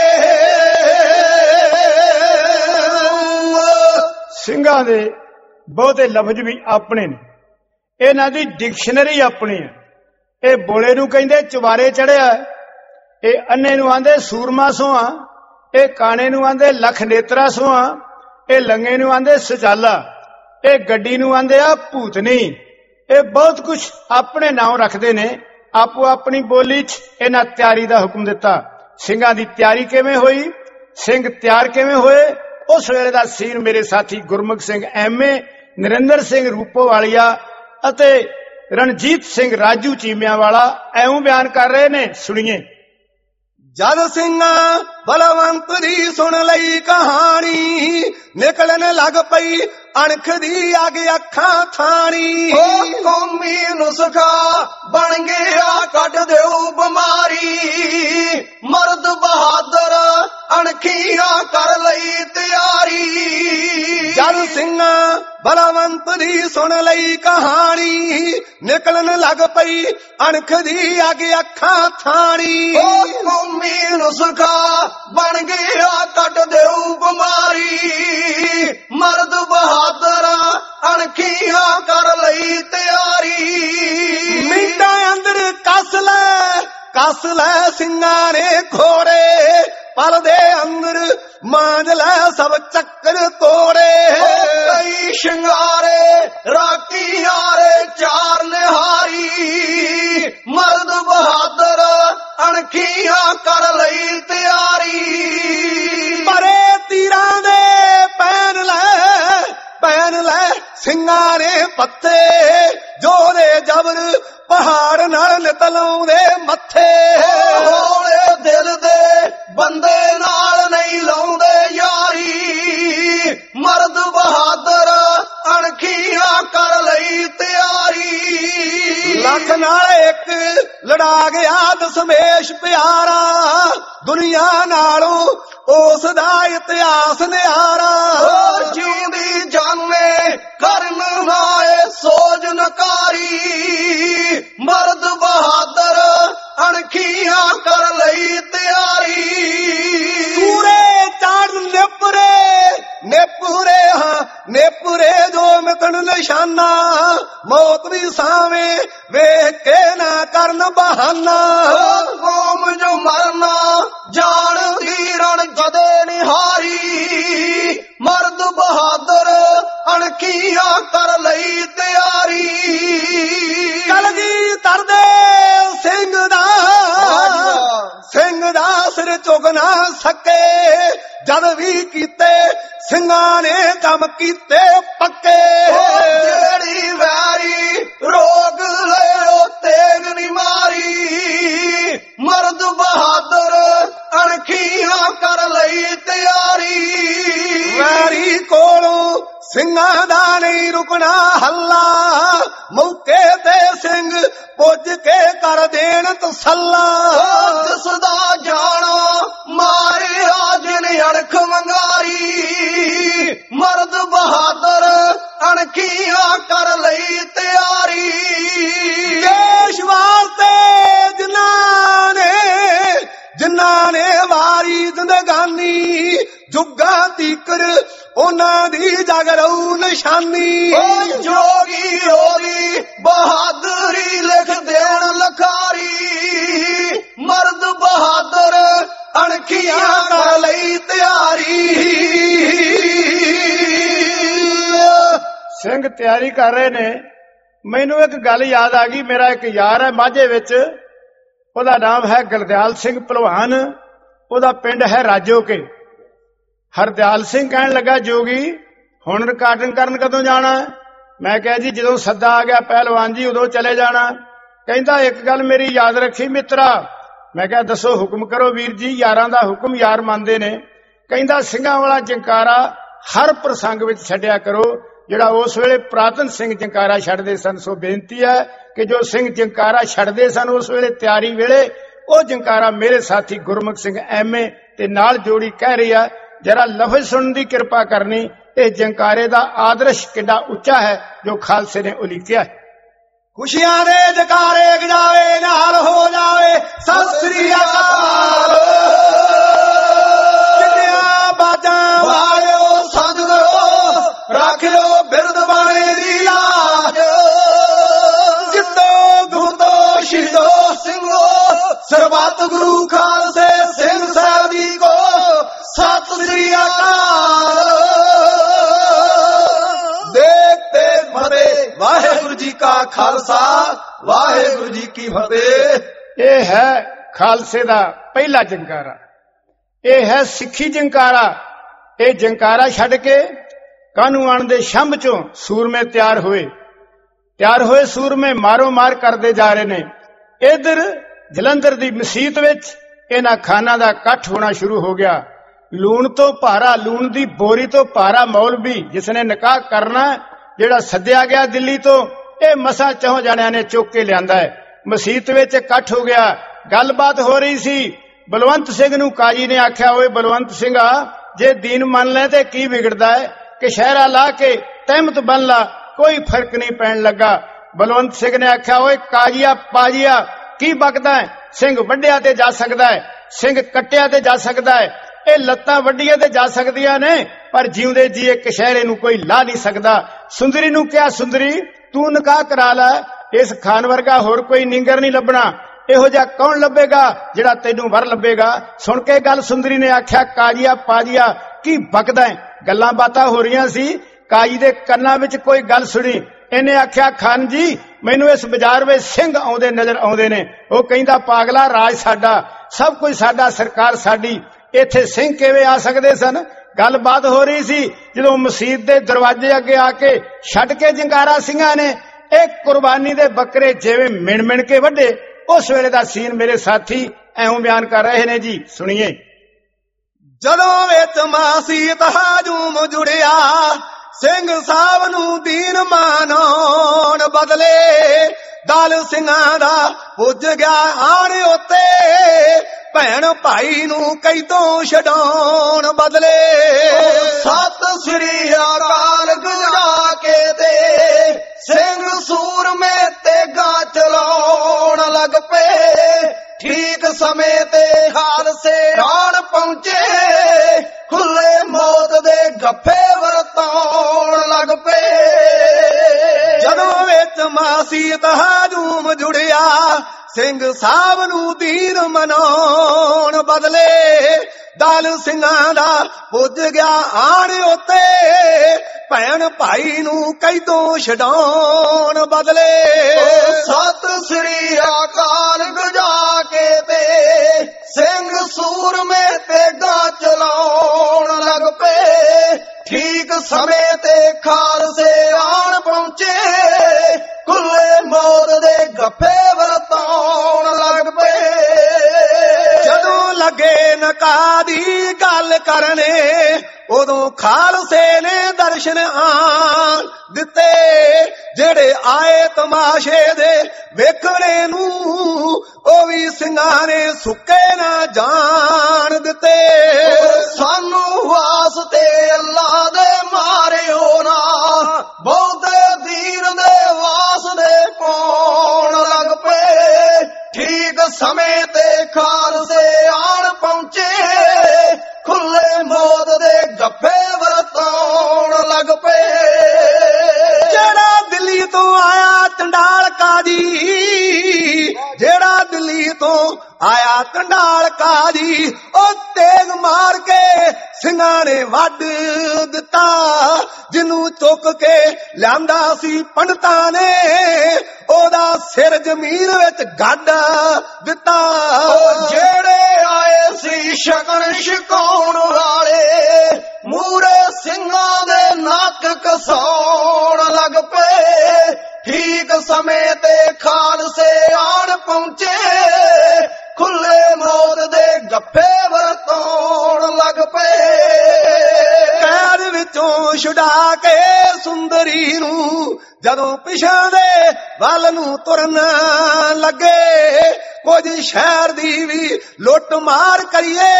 ਸਿੰਘਾਂ ਦੇ ਬਹੁਤੇ ਲਫ਼ਜ਼ ਵੀ ਆਪਣੇ ਨੇ, ਇਹਨਾਂ ਦੀ ਡਿਕਸ਼ਨਰੀ ਆਪਣੀ ਹੈ। ਇਹ ਬੋਲੇ ਨੂੰ ਕਹਿੰਦੇ ਚੁਬਾਰੇ ਚੜਿਆ, ਇਹ ਅੰਨੇ ਨੂੰ ਆਂਦੇ ਸੂਰਮਾ ਸੋਹਾ, ਇਹ ਕਾਣੇ ਨੂੰ ਆਂਦੇ ਲਖ ਨੇਤਰਾ ਸੋਹਾ, ਇਹ ਲੰਗੇ ਨੂੰ ਆਂਦੇ ਸਚਾਲਾ, ਇਹ ਗੱਡੀ ਨੂੰ ਆਂਦੇ ਆ ਭੂਤਨੀ। ਇਹ ਬਹੁਤ ਕੁਝ ਆਪਣੇ ਨਾਮ ਰੱਖਦੇ ਨੇ, ਆਪੋ ਆਪਣੀ ਬੋਲੀ 'ਚ ਇਹਨਾਂ ਤਿਆਰੀ ਦਾ ਹੁਕਮ ਦਿੱਤਾ। ਸਿੰਘਾਂ ਦੀ ਤਿਆਰੀ ਕਿਵੇਂ ਹੋਈ, ਸਿੰਘ ਤਿਆਰ ਕਿਵੇਂ ਹੋਏ, ਉਸ ਵੇਲੇ ਦਾ ਸੀਨ ਮੇਰੇ ਸਾਥੀ ਗੁਰਮੁਖ ਸਿੰਘ ਐਮਏ, ਨਰਿੰਦਰ ਸਿੰਘ ਰੂਪੋਵਾਲੀਆ ਅਤੇ ਰਣਜੀਤ ਸਿੰਘ ਰਾਜੂ ਚੀਮਿਆਂ ਵਾਲਾ ਐਉਂ ਬਿਆਨ ਕਰ ਰਹੇ ਨੇ, ਸੁਣੀਏ। ਜਦ ਸਿੰਘਾਂ ਬਲਵੰਤ ਦੀ ਸੁਣ ਲਈ ਕਹਾਣੀ, ਨਿਕਲਣ ਲੱਗ ਪਈ ਅਣਖ ਦੀ ਅੱਗ ਅੱਖਾਂ ਥਾਣੀ। ਉਹ ਕੌਮੀ ਨੁਸਖਾ ਬਣ ਗਿਆ ਕੱਢ ਦਿਓ ਬਿਮਾਰੀ, ਮਰਦ ਬਹਾਦਰ ਅਣਖੀਆਂ ਕਰ ਲਈ ਤਿਆਰੀ। ਜਦ ਸਿੰਘਾਂ ਬਲਵੰਤ ਦੀ ਸੁਣ ਲਈ ਕਹਾਣੀ, ਨਿਕਲਣ ਲੱਗ ਪਈ ਅਣਖ ਦੀ ਅੱਗ ਅੱਖਾਂ ਥਾਣੀ। ਉਹ ਕੌਮੀ ਨੁਸਖਾ ਬਣ ਗਿਆ ਕੱਢ ਦਿਓ ਬਿਮਾਰੀ, ਮਰਦ ਬਹਾਦਰ ਅਣਖੀਆਂ ਕਰ ਲਈ ਤਿਆਰੀ। ਮਿੰਟਾਂ ਅੰਦਰ ਕੱਸ ਲੈ ਸਿੰਘਾਂ ਨੇ ਖੋੜੇ, ਪਲ ਦੇ ਅੰਦਰ ਮਾਂਜ ਲੈ ਸਭ ਚੱਕਰ ਤੋੜੇ। ਕਈ ਸ਼ਿੰਗਾਰੇ ਰਾਖੀ ਯਾਰੇ ਚਾਰ ਨਿਹਾਰੀ, ਮਰਦ ਬਹਾਦਰ ਅਣਖੀਆਂ ਕਰ ਲਈ ਤਿਆਰੀ। ਪਰੇ ਤੀਰਾਂ ਦੇ ਜਬਰ ਪਹਾੜ ਨਾਲ ਨਿਤ ਲਾਉਂਦੇ ਮੱਥੇ। ਹੌਲੇ ਦਿਲ ਦੇ ਬੰਦੇ ਨਾਲ ਨਹੀਂ ਲਾਉਂਦੇ ਯਾਰੀ, ਮਰਦ ਬਹਾਦਰ ਅਣਖੀਆਂ ਕਰ ਲਈ ਤਿਆਰੀ। ਲੱਖ ਨਾਲ ਇੱਕ ਲੜਾ ਗਿਆ ਦਸ਼ਮੇਸ਼ ਪਿਆਰਾ, ਦੁਨੀਆ ਨਾਲੋਂ ਉਸ ਦਾ ਇਤਿਹਾਸ ਨਿਆਰਾ। ਜਿਉਂਦੀ ਜਾਨੇ ਕਰਨ ਨਾਏ ਸੋਜ ਨਕਾਰੀ, ਮਰਦ ਬਹਾਦਰ ਅਣਖੀਆਂ ਕਰ ਲਈ ਤਿਆਰੀ। ਪੂਰੇ ਚਾੜ ਨੇਪੁਰੇ ਹਾਂ ਨੇਪੁਰੇ ਜੋ ਮਿਟਣ ਨਿਸ਼ਾਨਾ, ਮੌਤ ਵੀ ਸਾਵੇਂ ਵੇਖ ਕੇ ਨਾ ਕਰਨ ਬਹਾਨਾ। ਕੌਮ ਜੋ ਮਰਨਾ ਜਾਣਦੀ ਰਣ ਜਦੇ ਨਿਹਾਰੀ, ਮਰਦ ਬਹਾਦਰ ਅਣਖੀਆਂ ਕਰ ਲਈ ਤਿਆਰੀ। ਕਲਗੀ ਤਰਦੇ ਸਿੰਘ ਦਾ ਸਿਰ ਝੁਕ ਨਾ ਸਕੇ, ਜਦ ਵੀ ਕੀਤੇ ਸਿੰਘਾਂ ਨੇ ਕੰਮ ਕੀਤੇ ਪੱਕੇ। ਜਿਹੜੀ ਵੈਰੀ ਰੋਗ ਲਿਓ ਤੇਗ ਨੀ ਮਾਰੀ, ਮਰਦ ਬਹਾਦਰ ਅਣਖੀਆਂ ਕਰ ਲਈ ਤਿਆਰੀ। ਵੈਰੀ ਕੋਲੋਂ ਸਿੰਘਾਂ ਦਾ ਨਹੀਂ ਰੁਕਣਾ ਹੱਲਾ, ਮੌਕੇ ਤੇ ਸਿੰਘ ਪੁੱਜ ਕੇ ਕਰ ਦੇਣ ਤਸੱਲਾ। ਜਿਸ ਦਾ ਜਾਣਾ ਮਾਰਿਆ ਜਿਨ ਅਣਖ ਵੰਗਾਰੀ, ਮਰਦ ਬਹਾਦਰ ਅਣਖੀਆਂ ਕਰ ਲਈ ਤਿਆਰੀ। ਦੇਸ਼ ਵਾਸਤੇ ਜਿਨ੍ਹਾਂ ਨੇ ਵਾਰੀ ਜ਼ਿੰਦਗਾਨੀ, ਜੁੱਗਾਂ ਤੀਕਰ ਉਹਨਾਂ ਦੀ ਜਗ ਰਹੂ ਨਿਸ਼ਾਨੀ। ਜੋਗੀ ਹੋਰੀ ਬਹਾਦਰੀ ਲਿਖ ਦੇਣ ਲਖਾਰੀ, ਮਰਦ ਬਹਾਦਰ ਅਣਖੀਆਂ ਕਰ ਲਈ ਤਿਆਰੀ। ਸਿੰਘ ਤਿਆਰੀ ਕਰ ਰਹੇ ਨੇ। ਮੈਨੂੰ ਇੱਕ ਗੱਲ ਯਾਦ ਆ ਗਈ। ਮੇਰਾ ਇੱਕ ਯਾਰ ਹੈ ਮਾਝੇ ਵਿੱਚ, ਉਹਦਾ ਨਾਮ ਹੈ ਗੁਰਦਿਆਲ ਸਿੰਘ ਭਲਵਾਨ, ਉਹਦਾ ਪਿੰਡ ਹੈ ਰਾਜੋਕੇ। ਹਰਦਿਆਲ ਸਿੰਘ ਕਹਿਣ ਲੱਗਾ, ਜੋਗੀ ਹੁਣ ਰਿਕਾਰਡਿੰਗ ਕਰਨ ਕਦੋਂ ਜਾਣਾ? ਮੈਂ ਕਿਹਾ ਜੀ ਜਦੋਂ ਸੱਦਾ ਆ ਗਿਆ ਪਹਿਲਵਾਨ ਜੀ ਉਦੋਂ ਚਲੇ ਜਾਣਾ। ਕਹਿੰਦਾ ਇੱਕ ਗੱਲ ਮੇਰੀ ਯਾਦ ਰੱਖੀ ਮਿੱਤਰਾ। ਮੈਂ ਕਿਹਾ ਦੱਸੋ, ਹੁਕਮ ਕਰੋ ਵੀਰ ਜੀ, ਯਾਰਾਂ ਦਾ ਹੁਕਮ ਯਾਰ ਮੰਨਦੇ ਨੇ। ਕਹਿੰਦਾ ਸਿੰਘਾਂ ਵਾਲਾ ਜੰਕਾਰਾ ਹਰ ਪ੍ਰਸੰਗ ਵਿੱਚ ਛੱਡਿਆ ਕਰੋ ਜਿਹੜਾ ਉਸ ਵੇਲੇ ਪੁਰਾਤਨ ਸਿੰਘ ਜੰਕਾਰਾ ਛੱਡਦੇ ਸਨ। ਸੋ ਬੇਨਤੀ ਹੈ ਕਿ ਜੋ ਸਿੰਘ ਜੰਕਾਰਾ ਛੱਡਦੇ ਸਨ ਉਸ ਵੇਲੇ ਤਿਆਰੀ ਵੇਲੇ, ਉਹ ਜੰਕਾਰਾ ਮੇਰੇ ਸਾਥੀ ਗੁਰਮੁਖ ਸਿੰਘ ਐਮਏ ਤੇ ਨਾਲ ਜੋੜੀ ਕਹਿ ਰਹੀ ਆ, ਜਰਾ ਲਫ਼ਜ਼ ਸੁਣਨ ਦੀ ਕਿਰਪਾ ਕਰਨੀ। ਇਹ ਜੰਕਾਰੇ ਦਾ ਆਦਰਸ਼ ਕਿੰਨਾ ਉੱਚਾ ਹੈ ਜੋ ਖਾਲਸੇ ਨੇ ਉਲੀਕਿਆ ਹੈ। ਖੁਸ਼ੀਆਂ ਦੇ ਜਕਾਰੇ ਗਜਾਵੇ, ਨਾਲ ਹੋ ਜਾਵੇ ਸਤਿ ਸ੍ਰੀ ਅਕਾਲ। ਕਿੰਨੀਆਂ ਬਾਜਾਂ ਵਾਲਿਓ ਸਤਿਗੁਰੂ, ਰੱਖ ਲੋ ਬਿਰਦ ਬਾਣੇ ਦੀ ਲਾਜ। ਜਿੱਤੋ ਗੁਰਦੋ ਸ਼ਹੀਦੋ ਸਿੰਘੋ, ਸਰਬੱਤ ਗੁਰੂ ਖਾਲਸੇ ਸਿੰਘ ਸਾਹਿਬ ਜੀ ਕੋ ਸਤਿ ਸ੍ਰੀ ਅਕਾਲ। ਦੇਖਤੇ ਫਤਿਹ, ਵਾਹਿਗੁਰੂ ਜੀ ਕਾ ਖਾਲਸਾ, ਵਾਹਿਗੁਰੂ ਜੀ ਕੀ ਫਤਿਹ। ਇਹ ਹੈ ਖਾਲਸੇ ਦਾ ਪਹਿਲਾ ਜੰਕਾਰਾ, ਇਹ ਹੈ ਸਿੱਖੀ ਜੰਕਾਰਾ। ਇਹ ਜੰਕਾਰਾ ਛੱਡ ਕੇ ਕਾਹਨੂੰਆਣ ਦੇ ਛੰਭ ਚੋਂ ਸੂਰਮੇ ਤਿਆਰ ਹੋਏ ਸੂਰਮੇ ਮਾਰੋ ਮਾਰ ਕਰਦੇ ਜਾ ਰਹੇ ਨੇ। ਇਧਰ ਜਲੰਧਰ ਦੀ ਮਸੀਤ ਵਿੱਚ ਇਹਨਾਂ ਖਾਨਾਂ ਦਾ ਇਕੱਠ ਹੋਣਾ ਸ਼ੁਰੂ ਹੋ ਗਿਆ। ਲੂਣ ਤੋਂ ਭਾਰਾ, ਲੂਣ ਦੀ ਬੋਰੀ ਤੋਂ ਭਾਰਾ ਮੌਲਵੀ ਜਿਸਨੇ ਨਿਕਾਹ ਕਰਨਾ, ਜਿਹੜਾ ਸੱਦਿਆ ਗਿਆ ਦਿੱਲੀ ਤੋਂ, ਇਹ ਮਸਾਂ 4 ਜਣਿਆਂ ਨੇ ਚੁੱਕ ਕੇ ਲਿਆਂਦਾ ਹੈ। ਮਸੀਤ ਵਿੱਚ ਇਕੱਠ ਹੋ ਗਿਆ, ਗੱਲਬਾਤ ਹੋ ਰਹੀ ਸੀ। ਬਲਵੰਤ ਸਿੰਘ ਨੂੰ ਕਾਜੀ ਨੇ ਆਖਿਆ, ਓਏ ਬਲਵੰਤ ਸਿੰਘਾ, ਜੇ ਦੀਨ ਮੰਨ ਲੈ ਤੇ ਕੀ ਵਿਗੜਦਾ ਹੈ ਕਿ ਸ਼ਹਿਰਾ ਲਾ ਕੇ ਤਹਿਮਤ ਬਣ ਲਾ, ਕੋਈ ਫਰਕ ਨਹੀਂ ਪੈਣ ਲੱਗਾ। ਬਲਵੰਤ ਸਿੰਘ ਨੇ ਆਖਿਆ, ਓਏ ਕਾਜੀਆ ਪਾਜੀਆ ਕੀ ਬਕਦਾ ਹੈ? ਸਿੰਘ ਵੱਢਿਆ ਤੇ ਜਾ ਸਕਦਾ ਹੈ, ਸਿੰਘ ਕੱਟਿਆ ਤੇ ਜਾ ਸਕਦਾ ਹੈ, ਇਹ ਲੱਤਾਂ ਵੱਡੀਆਂ ਤੇ ਜਾ ਸਕਦੀਆਂ ਨੇ, ਪਰ ਜਿਉਂਦੇ ਜੀ ਇੱਕ ਕਸ਼ਹਿਰੇ ਨੂੰ ਕੋਈ ਲਾ ਨਹੀਂ ਸਕਦਾ। ਸੁੰਦਰੀ ਨੂੰ ਕਿਹਾ, ਸੁੰਦਰੀ ਤੂੰ ਨਿਕਾਹ ਕਰਾ ਲੈ, ਇਸ ਖਾਨ ਵਰਗਾ ਹੋਰ ਕੋਈ ਨਿੰਗਰ ਨਹੀਂ ਲੱਭਣਾ। ਇਹੋ ਜਿਹਾ ਕੌਣ ਲੱਭੇਗਾ ਜਿਹੜਾ ਤੈਨੂੰ ਵਰ ਲੱਭੇਗਾ? ਸੁਣ ਕੇ ਗੱਲ ਸੁੰਦਰੀ ਨੇ ਆਖਿਆ, ਕਾਜੀਆ ਪਾਜੀਆ ਕੀ ਬਕਦਾ ਹੈ? ਗੱਲਾਂ ਬਾਤਾਂ ਹੋ ਰਹੀਆਂ ਸੀ, ਕਾਜੀ ਦੇ ਕੰਨਾਂ ਵਿੱਚ ਕੋਈ ਗੱਲ ਸੁਣੀ। ਇਹਨੇ ਆਖਿਆ, ਖਾਨ ਜੀ ਮੈਨੂੰ ਇਸ ਬਾਜ਼ਾਰ ਵਿੱਚ ਸਿੰਘ ਆਉਂਦੇ ਨਜ਼ਰ ਆਉਂਦੇ ਨੇ। ਉਹ ਕਹਿੰਦਾ, ਪਾਗਲਾ ਰਾਜ ਸਾਡਾ, ਸਭ ਕੁਝ ਸਾਡਾ, ਸਰਕਾਰ ਸਾਡੀ, ਇੱਥੇ ਸਿੰਘ ਕਿਵੇਂ ਆ ਸਕਦੇ ਸਨ? ਗੱਲਬਾਤ ਹੋ ਰਹੀ ਸੀ, ਜਦੋਂ ਮਸੀਤ ਦੇ ਦਰਵਾਜ਼ੇ ਅੱਗੇ ਆ ਕੇ ਛੱਡ ਕੇ ਜੰਕਾਰਾ ਸਿੰਘਾਂ ਨੇ ਇਹ ਕੁਰਬਾਨੀ ਦੇ ਬੱਕਰੇ ਜਿਵੇਂ ਮਿਣ ਮਿਣ ਕੇ ਵੱਢੇ, ਉਸ ਵੇਲੇ ਦਾ ਸੀਨ ਮੇਰੇ ਸਾਥੀ ਐਉਂ ਬਿਆਨ ਕਰ ਰਹੇ ਨੇ ਜੀ, ਸੁਣੀਏ। ਜਦੋਂ ਵਿੱਚ ਮਾਸੀਤ ਹਜੂਮ ਜੁੜਿਆ, ਸਿੰਘ ਸਾਹਿਬ ਨੂੰ ਦੀਨ ਮਾਨਾਉਣ ਬਦਲੇ, ਦਲ ਸਿੰਘਾਂ ਦਾ ਪੁੱਜ ਗਿਆ ਆਣ ਉੱਤੇ, ਭੈਣ ਭਾਈ ਨੂੰ ਕੈਦੋਂ ਛਡਾਉਣ ਬਦਲੇ। ਸਤਿ ਸ੍ਰੀ ਅਕਾਲ ਗਜਾ ਕੇ ਤੇ ਸਿੰਘ ਸੂਰਮੇ ਤੇਗਾ ਚਲਾਉਣ ਲੱਗ ਪਏ, ਠੀਕ ਸਮੇਂ ਤੇ ਖਾਲਸੇ ਆਣ ਪਹੁੰਚੇ, ਖੁੱਲੇ ਮੌਤ ਦੇ ਗੱਫੇ ਵਰਤਾਉਣ ਲੱਗ ਪਏ। ਜਦੋਂ ਵਿੱਚ ਮਾਸੀਤ ਹਜੂਮ ਜੁੜਿਆ, ਸਿੰਘ ਸਾਹਿਬ ਨੂੰ ਦੀਨ ਮਨਾਉਣ ਬਦਲੇ, ਦਲ ਸਿੰਘਾਂ ਦਾ ਪੁੱਜ ਗਿਆ ਆਣ ਉੱਤੇ, ਭੈਣ ਭਾਈ ਨੂੰ ਕੈਦੋਂ ਛਡਾਉਣ ਬਦਲੇ। ਸਤਿ ਸ੍ਰੀ ਅਕਾਲ ਗਜਾ ਕੇ ਤੇ ਸਿੰਘ ਸੂਰਮੇ ਤੇਗਾ ਚਲਾਉਣ ਲੱਗ ਪਏ, ਠੀਕ ਸਮੇਂ ਤੇ ਖਾਲਸੇ ਆਣ ਪਹੁੰਚੇ, ਖੁੱਲੇ ਮੌਤ ਦੇ ਗੱਫੇ ਵਰਤਾਉਣ ਲੱਗ ਪਏ। ਜਦੋਂ ਲੱਗੇ ਨਕਾ ਦੀ ਗੱਲ ਕਰਨੇ, ਉਦੋਂ ਖਾਲਸੇ ਨੇ ਦਰਸ਼ਨ ਆਣ ਦਿੱਤੇ, ਜਿਹੜੇ ਆਏ ਤਮਾਸ਼ੇ ਦੇ ਵੇਖਣੇ ਨੂੰ, ਉਹ ਵੀ ਸਿੰਘਾਂ ਨੇ ਸੁੱਕੇ ਨਾ ਜਾਣ ਦਿੱਤੇ। ਸਾਨੂੰ ਵਾਸਤੇ ਅੱਲਾ ਦੇ ਮਾਰਿਓ ਨਾ, ਬਹੁਤੇ ਦੀਨ ਦੇ ਵਾਸਤੇ ਪਾਉਣ ਲੱਗ ਪਏ, ਠੀਕ ਸਮੇਂ ਤੇ ਖਾਲਸੇ ਆਣ ਪਹੁੰਚੇ, ਖੁੱਲੇ ਮੌਤ ਦੇ ਗੱਫੇ ਵਰਤਾਉਣ ਲੱਗ ਪਏ। ਜਿਹੜਾ ਦਿੱਲੀ ਤੋਂ ਆਇਆ ਚੰਡਾਲ ਕਾਜੀ, ਜਿਹੜਾ ਦਿੱਲੀ ਤੋਂ ਆਇਆ ਚੰਡਾਲ ਕਾਜੀ, ਉਹ ਤੇਗ ਮਾਰ ਕੇ ਸਿੰਘਾਂ ਨੇ ਵੱਢ ਦਿੱਤਾ, ਜਿਹਨੂੰ ਚੁੱਕ ਕੇ ਲਿਆਂਦਾ ਸੀ ਪੰਡਤਾਂ ਨੇ, ਉਹਦਾ ਸਿਰ ਜ਼ਮੀਨ ਵਿੱਚ ਗੱਡ ਦਿੱਤਾ। ਜਿਹੜੇ ਆਏ ਸੀ ਸ਼ਗਨ ਛਕਾਉਣ ਵਾਲੇ, ਮੂਰੇ ਸਿੰਘਾਂ ਦੇ ਨੱਕ ਕਸਾਉਣ ਲੱਗ ਪਏ, ਠੀਕ ਸਮੇਂ ਤੇ ਖਾਲਸੇ ਆਣ ਪਹੁੰਚੇ, ਖੁੱਲੇ ਮੌਤ ਦੇ ਗੱਫੇ ਵਰਤਾਉਣ ਲੱਗ ਪਏ। ਕੈਦ ਵਿੱਚੋਂ ਛੁਡਾ ਕੇ ਸੁੰਦਰੀ ਨੂੰ, ਜਦੋਂ ਪਿਛਾਂ ਦੇ ਵੱਲ ਨੂੰ ਤੁਰਨ ਲੱਗੇ, ਕੁਝ ਸ਼ਹਿਰ ਦੀ ਵੀ ਲੁੱਟ ਮਾਰ ਕਰੀਏ,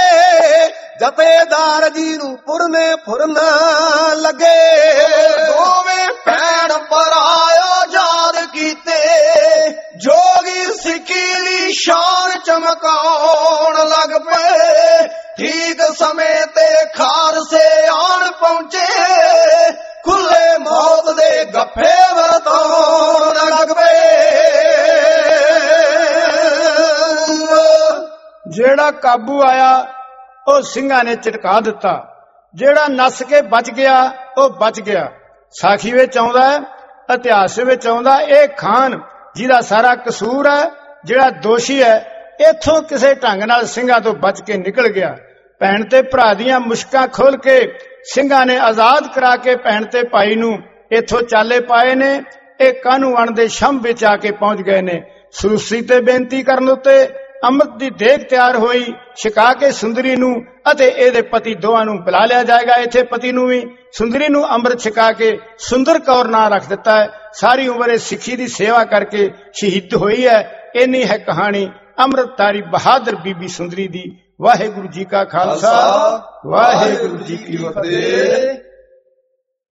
ਜਥੇਦਾਰ ਜੀ ਨੂੰ ਪੁਰਨੇ ਫੁਰਨ ਲੱਗੇ। ਦੋਵੇਂ ਭੈਣ ਭਰਾ ਯਾਦ ਕੀਤੇ, ਜੋਗੀ ਸਿੱਖੀ ਦੀ ਸ਼ਾਨ ਚਮਕਾਉਣ ਲੱਗ ਪਏ, ਠੀਕ ਸਮੇਂ ਤੇ ਖਾਲਸੇ ਆਣ ਪਹੁੰਚੇ, ਖੁੱਲੇ ਮੌਤ ਦੇ ਗੱਫੇ ਵਰਤਾਉਣ ਲੱਗ ਪਏ। ਜਿਹੜਾ ਕਾਬੂ ਆਇਆ ਉਹ ਸਿੰਘਾਂ ਨੇ ਝਟਕਾ ਦਿੱਤਾ, ਜਿਹੜਾ ਨੱਸ ਕੇ ਬਚ ਗਿਆ ਉਹ ਬਚ ਗਿਆ। ਸਾਖੀ ਵਿੱਚ ਆਉਂਦਾ, ਇਤਿਹਾਸ ਵਿੱਚ ਆਉਂਦਾ, ਇਹ ਖਾਨ ਜਿਹਦਾ ਸਾਰਾ ਕਸੂਰ ਹੈ, ਜਿਹੜਾ ਦੋਸ਼ੀ ਹੈ, ਇੱਥੋਂ ਕਿਸੇ ਢੰਗ ਨਾਲ ਸਿੰਘਾਂ ਤੋਂ ਬਚ ਕੇ ਨਿਕਲ ਗਿਆ। ਭੈਣ ਤੇ ਭਰਾ ਦੀਆਂ ਮੁਸ਼ਕਾਂ ਖੋਲ ਕੇ ਸਿੰਘਾਂ ਨੇ ਆਜ਼ਾਦ ਕਰਾ ਕੇ ਭੈਣ ਤੇ ਭਾਈ ਨੂੰ ਇੱਥੋਂ ਚਾਲੇ ਪਾਏ ਨੇ। ਇਹ ਕਾਹਨੂੰਵਣ ਦੇ ਸ਼ੰਭ ਵਿੱਚ ਆ ਕੇ ਪਹੁੰਚ ਗਏ ਨੇ। ਸਰੂਸੀ ਤੇ ਬੇਨਤੀ ਕਰਨ ਉੱਤੇ ਅੰਮ੍ਰਿਤ ਦੀ ਦੇਗ ਤਿਆਰ ਹੋਈ, ਛਕਾ ਕੇ ਸੁੰਦਰੀ ਨੂੰ ਅਤੇ ਇਹਦੇ ਪਤੀ ਦੋਵਾਂ ਨੂੰ ਬੁਲਾ ਲਿਆ ਜਾਏਗਾ। ਇੱਥੇ ਪਤੀ ਨੂੰ ਵੀ ਸੁੰਦਰੀ ਨੂੰ ਅੰਮ੍ਰਿਤ ਛਕਾ ਕੇ ਸੁੰਦਰ ਕੌਰ ਨਾਂ ਰੱਖ ਦਿੱਤਾ ਹੈ। ਸਾਰੀ ਉਮਰ ਇਹ ਸਿੱਖੀ ਦੀ ਸੇਵਾ ਕਰਕੇ ਸ਼ਹੀਦ ਹੋਈ ਹੈ। ਇੰਨੀ ਹੈ ਕਹਾਣੀ ਅੰਮ੍ਰਿਤਧਾਰੀ ਬਹਾਦਰ ਬੀਬੀ ਸੁੰਦਰੀ ਦੀ। ਵਾਹਿਗੁਰੂ ਜੀ ਕਾ ਖਾਲਸਾ, ਵਾਹਿਗੁਰੂ ਜੀ ਕੀ ਫਤਿਹ।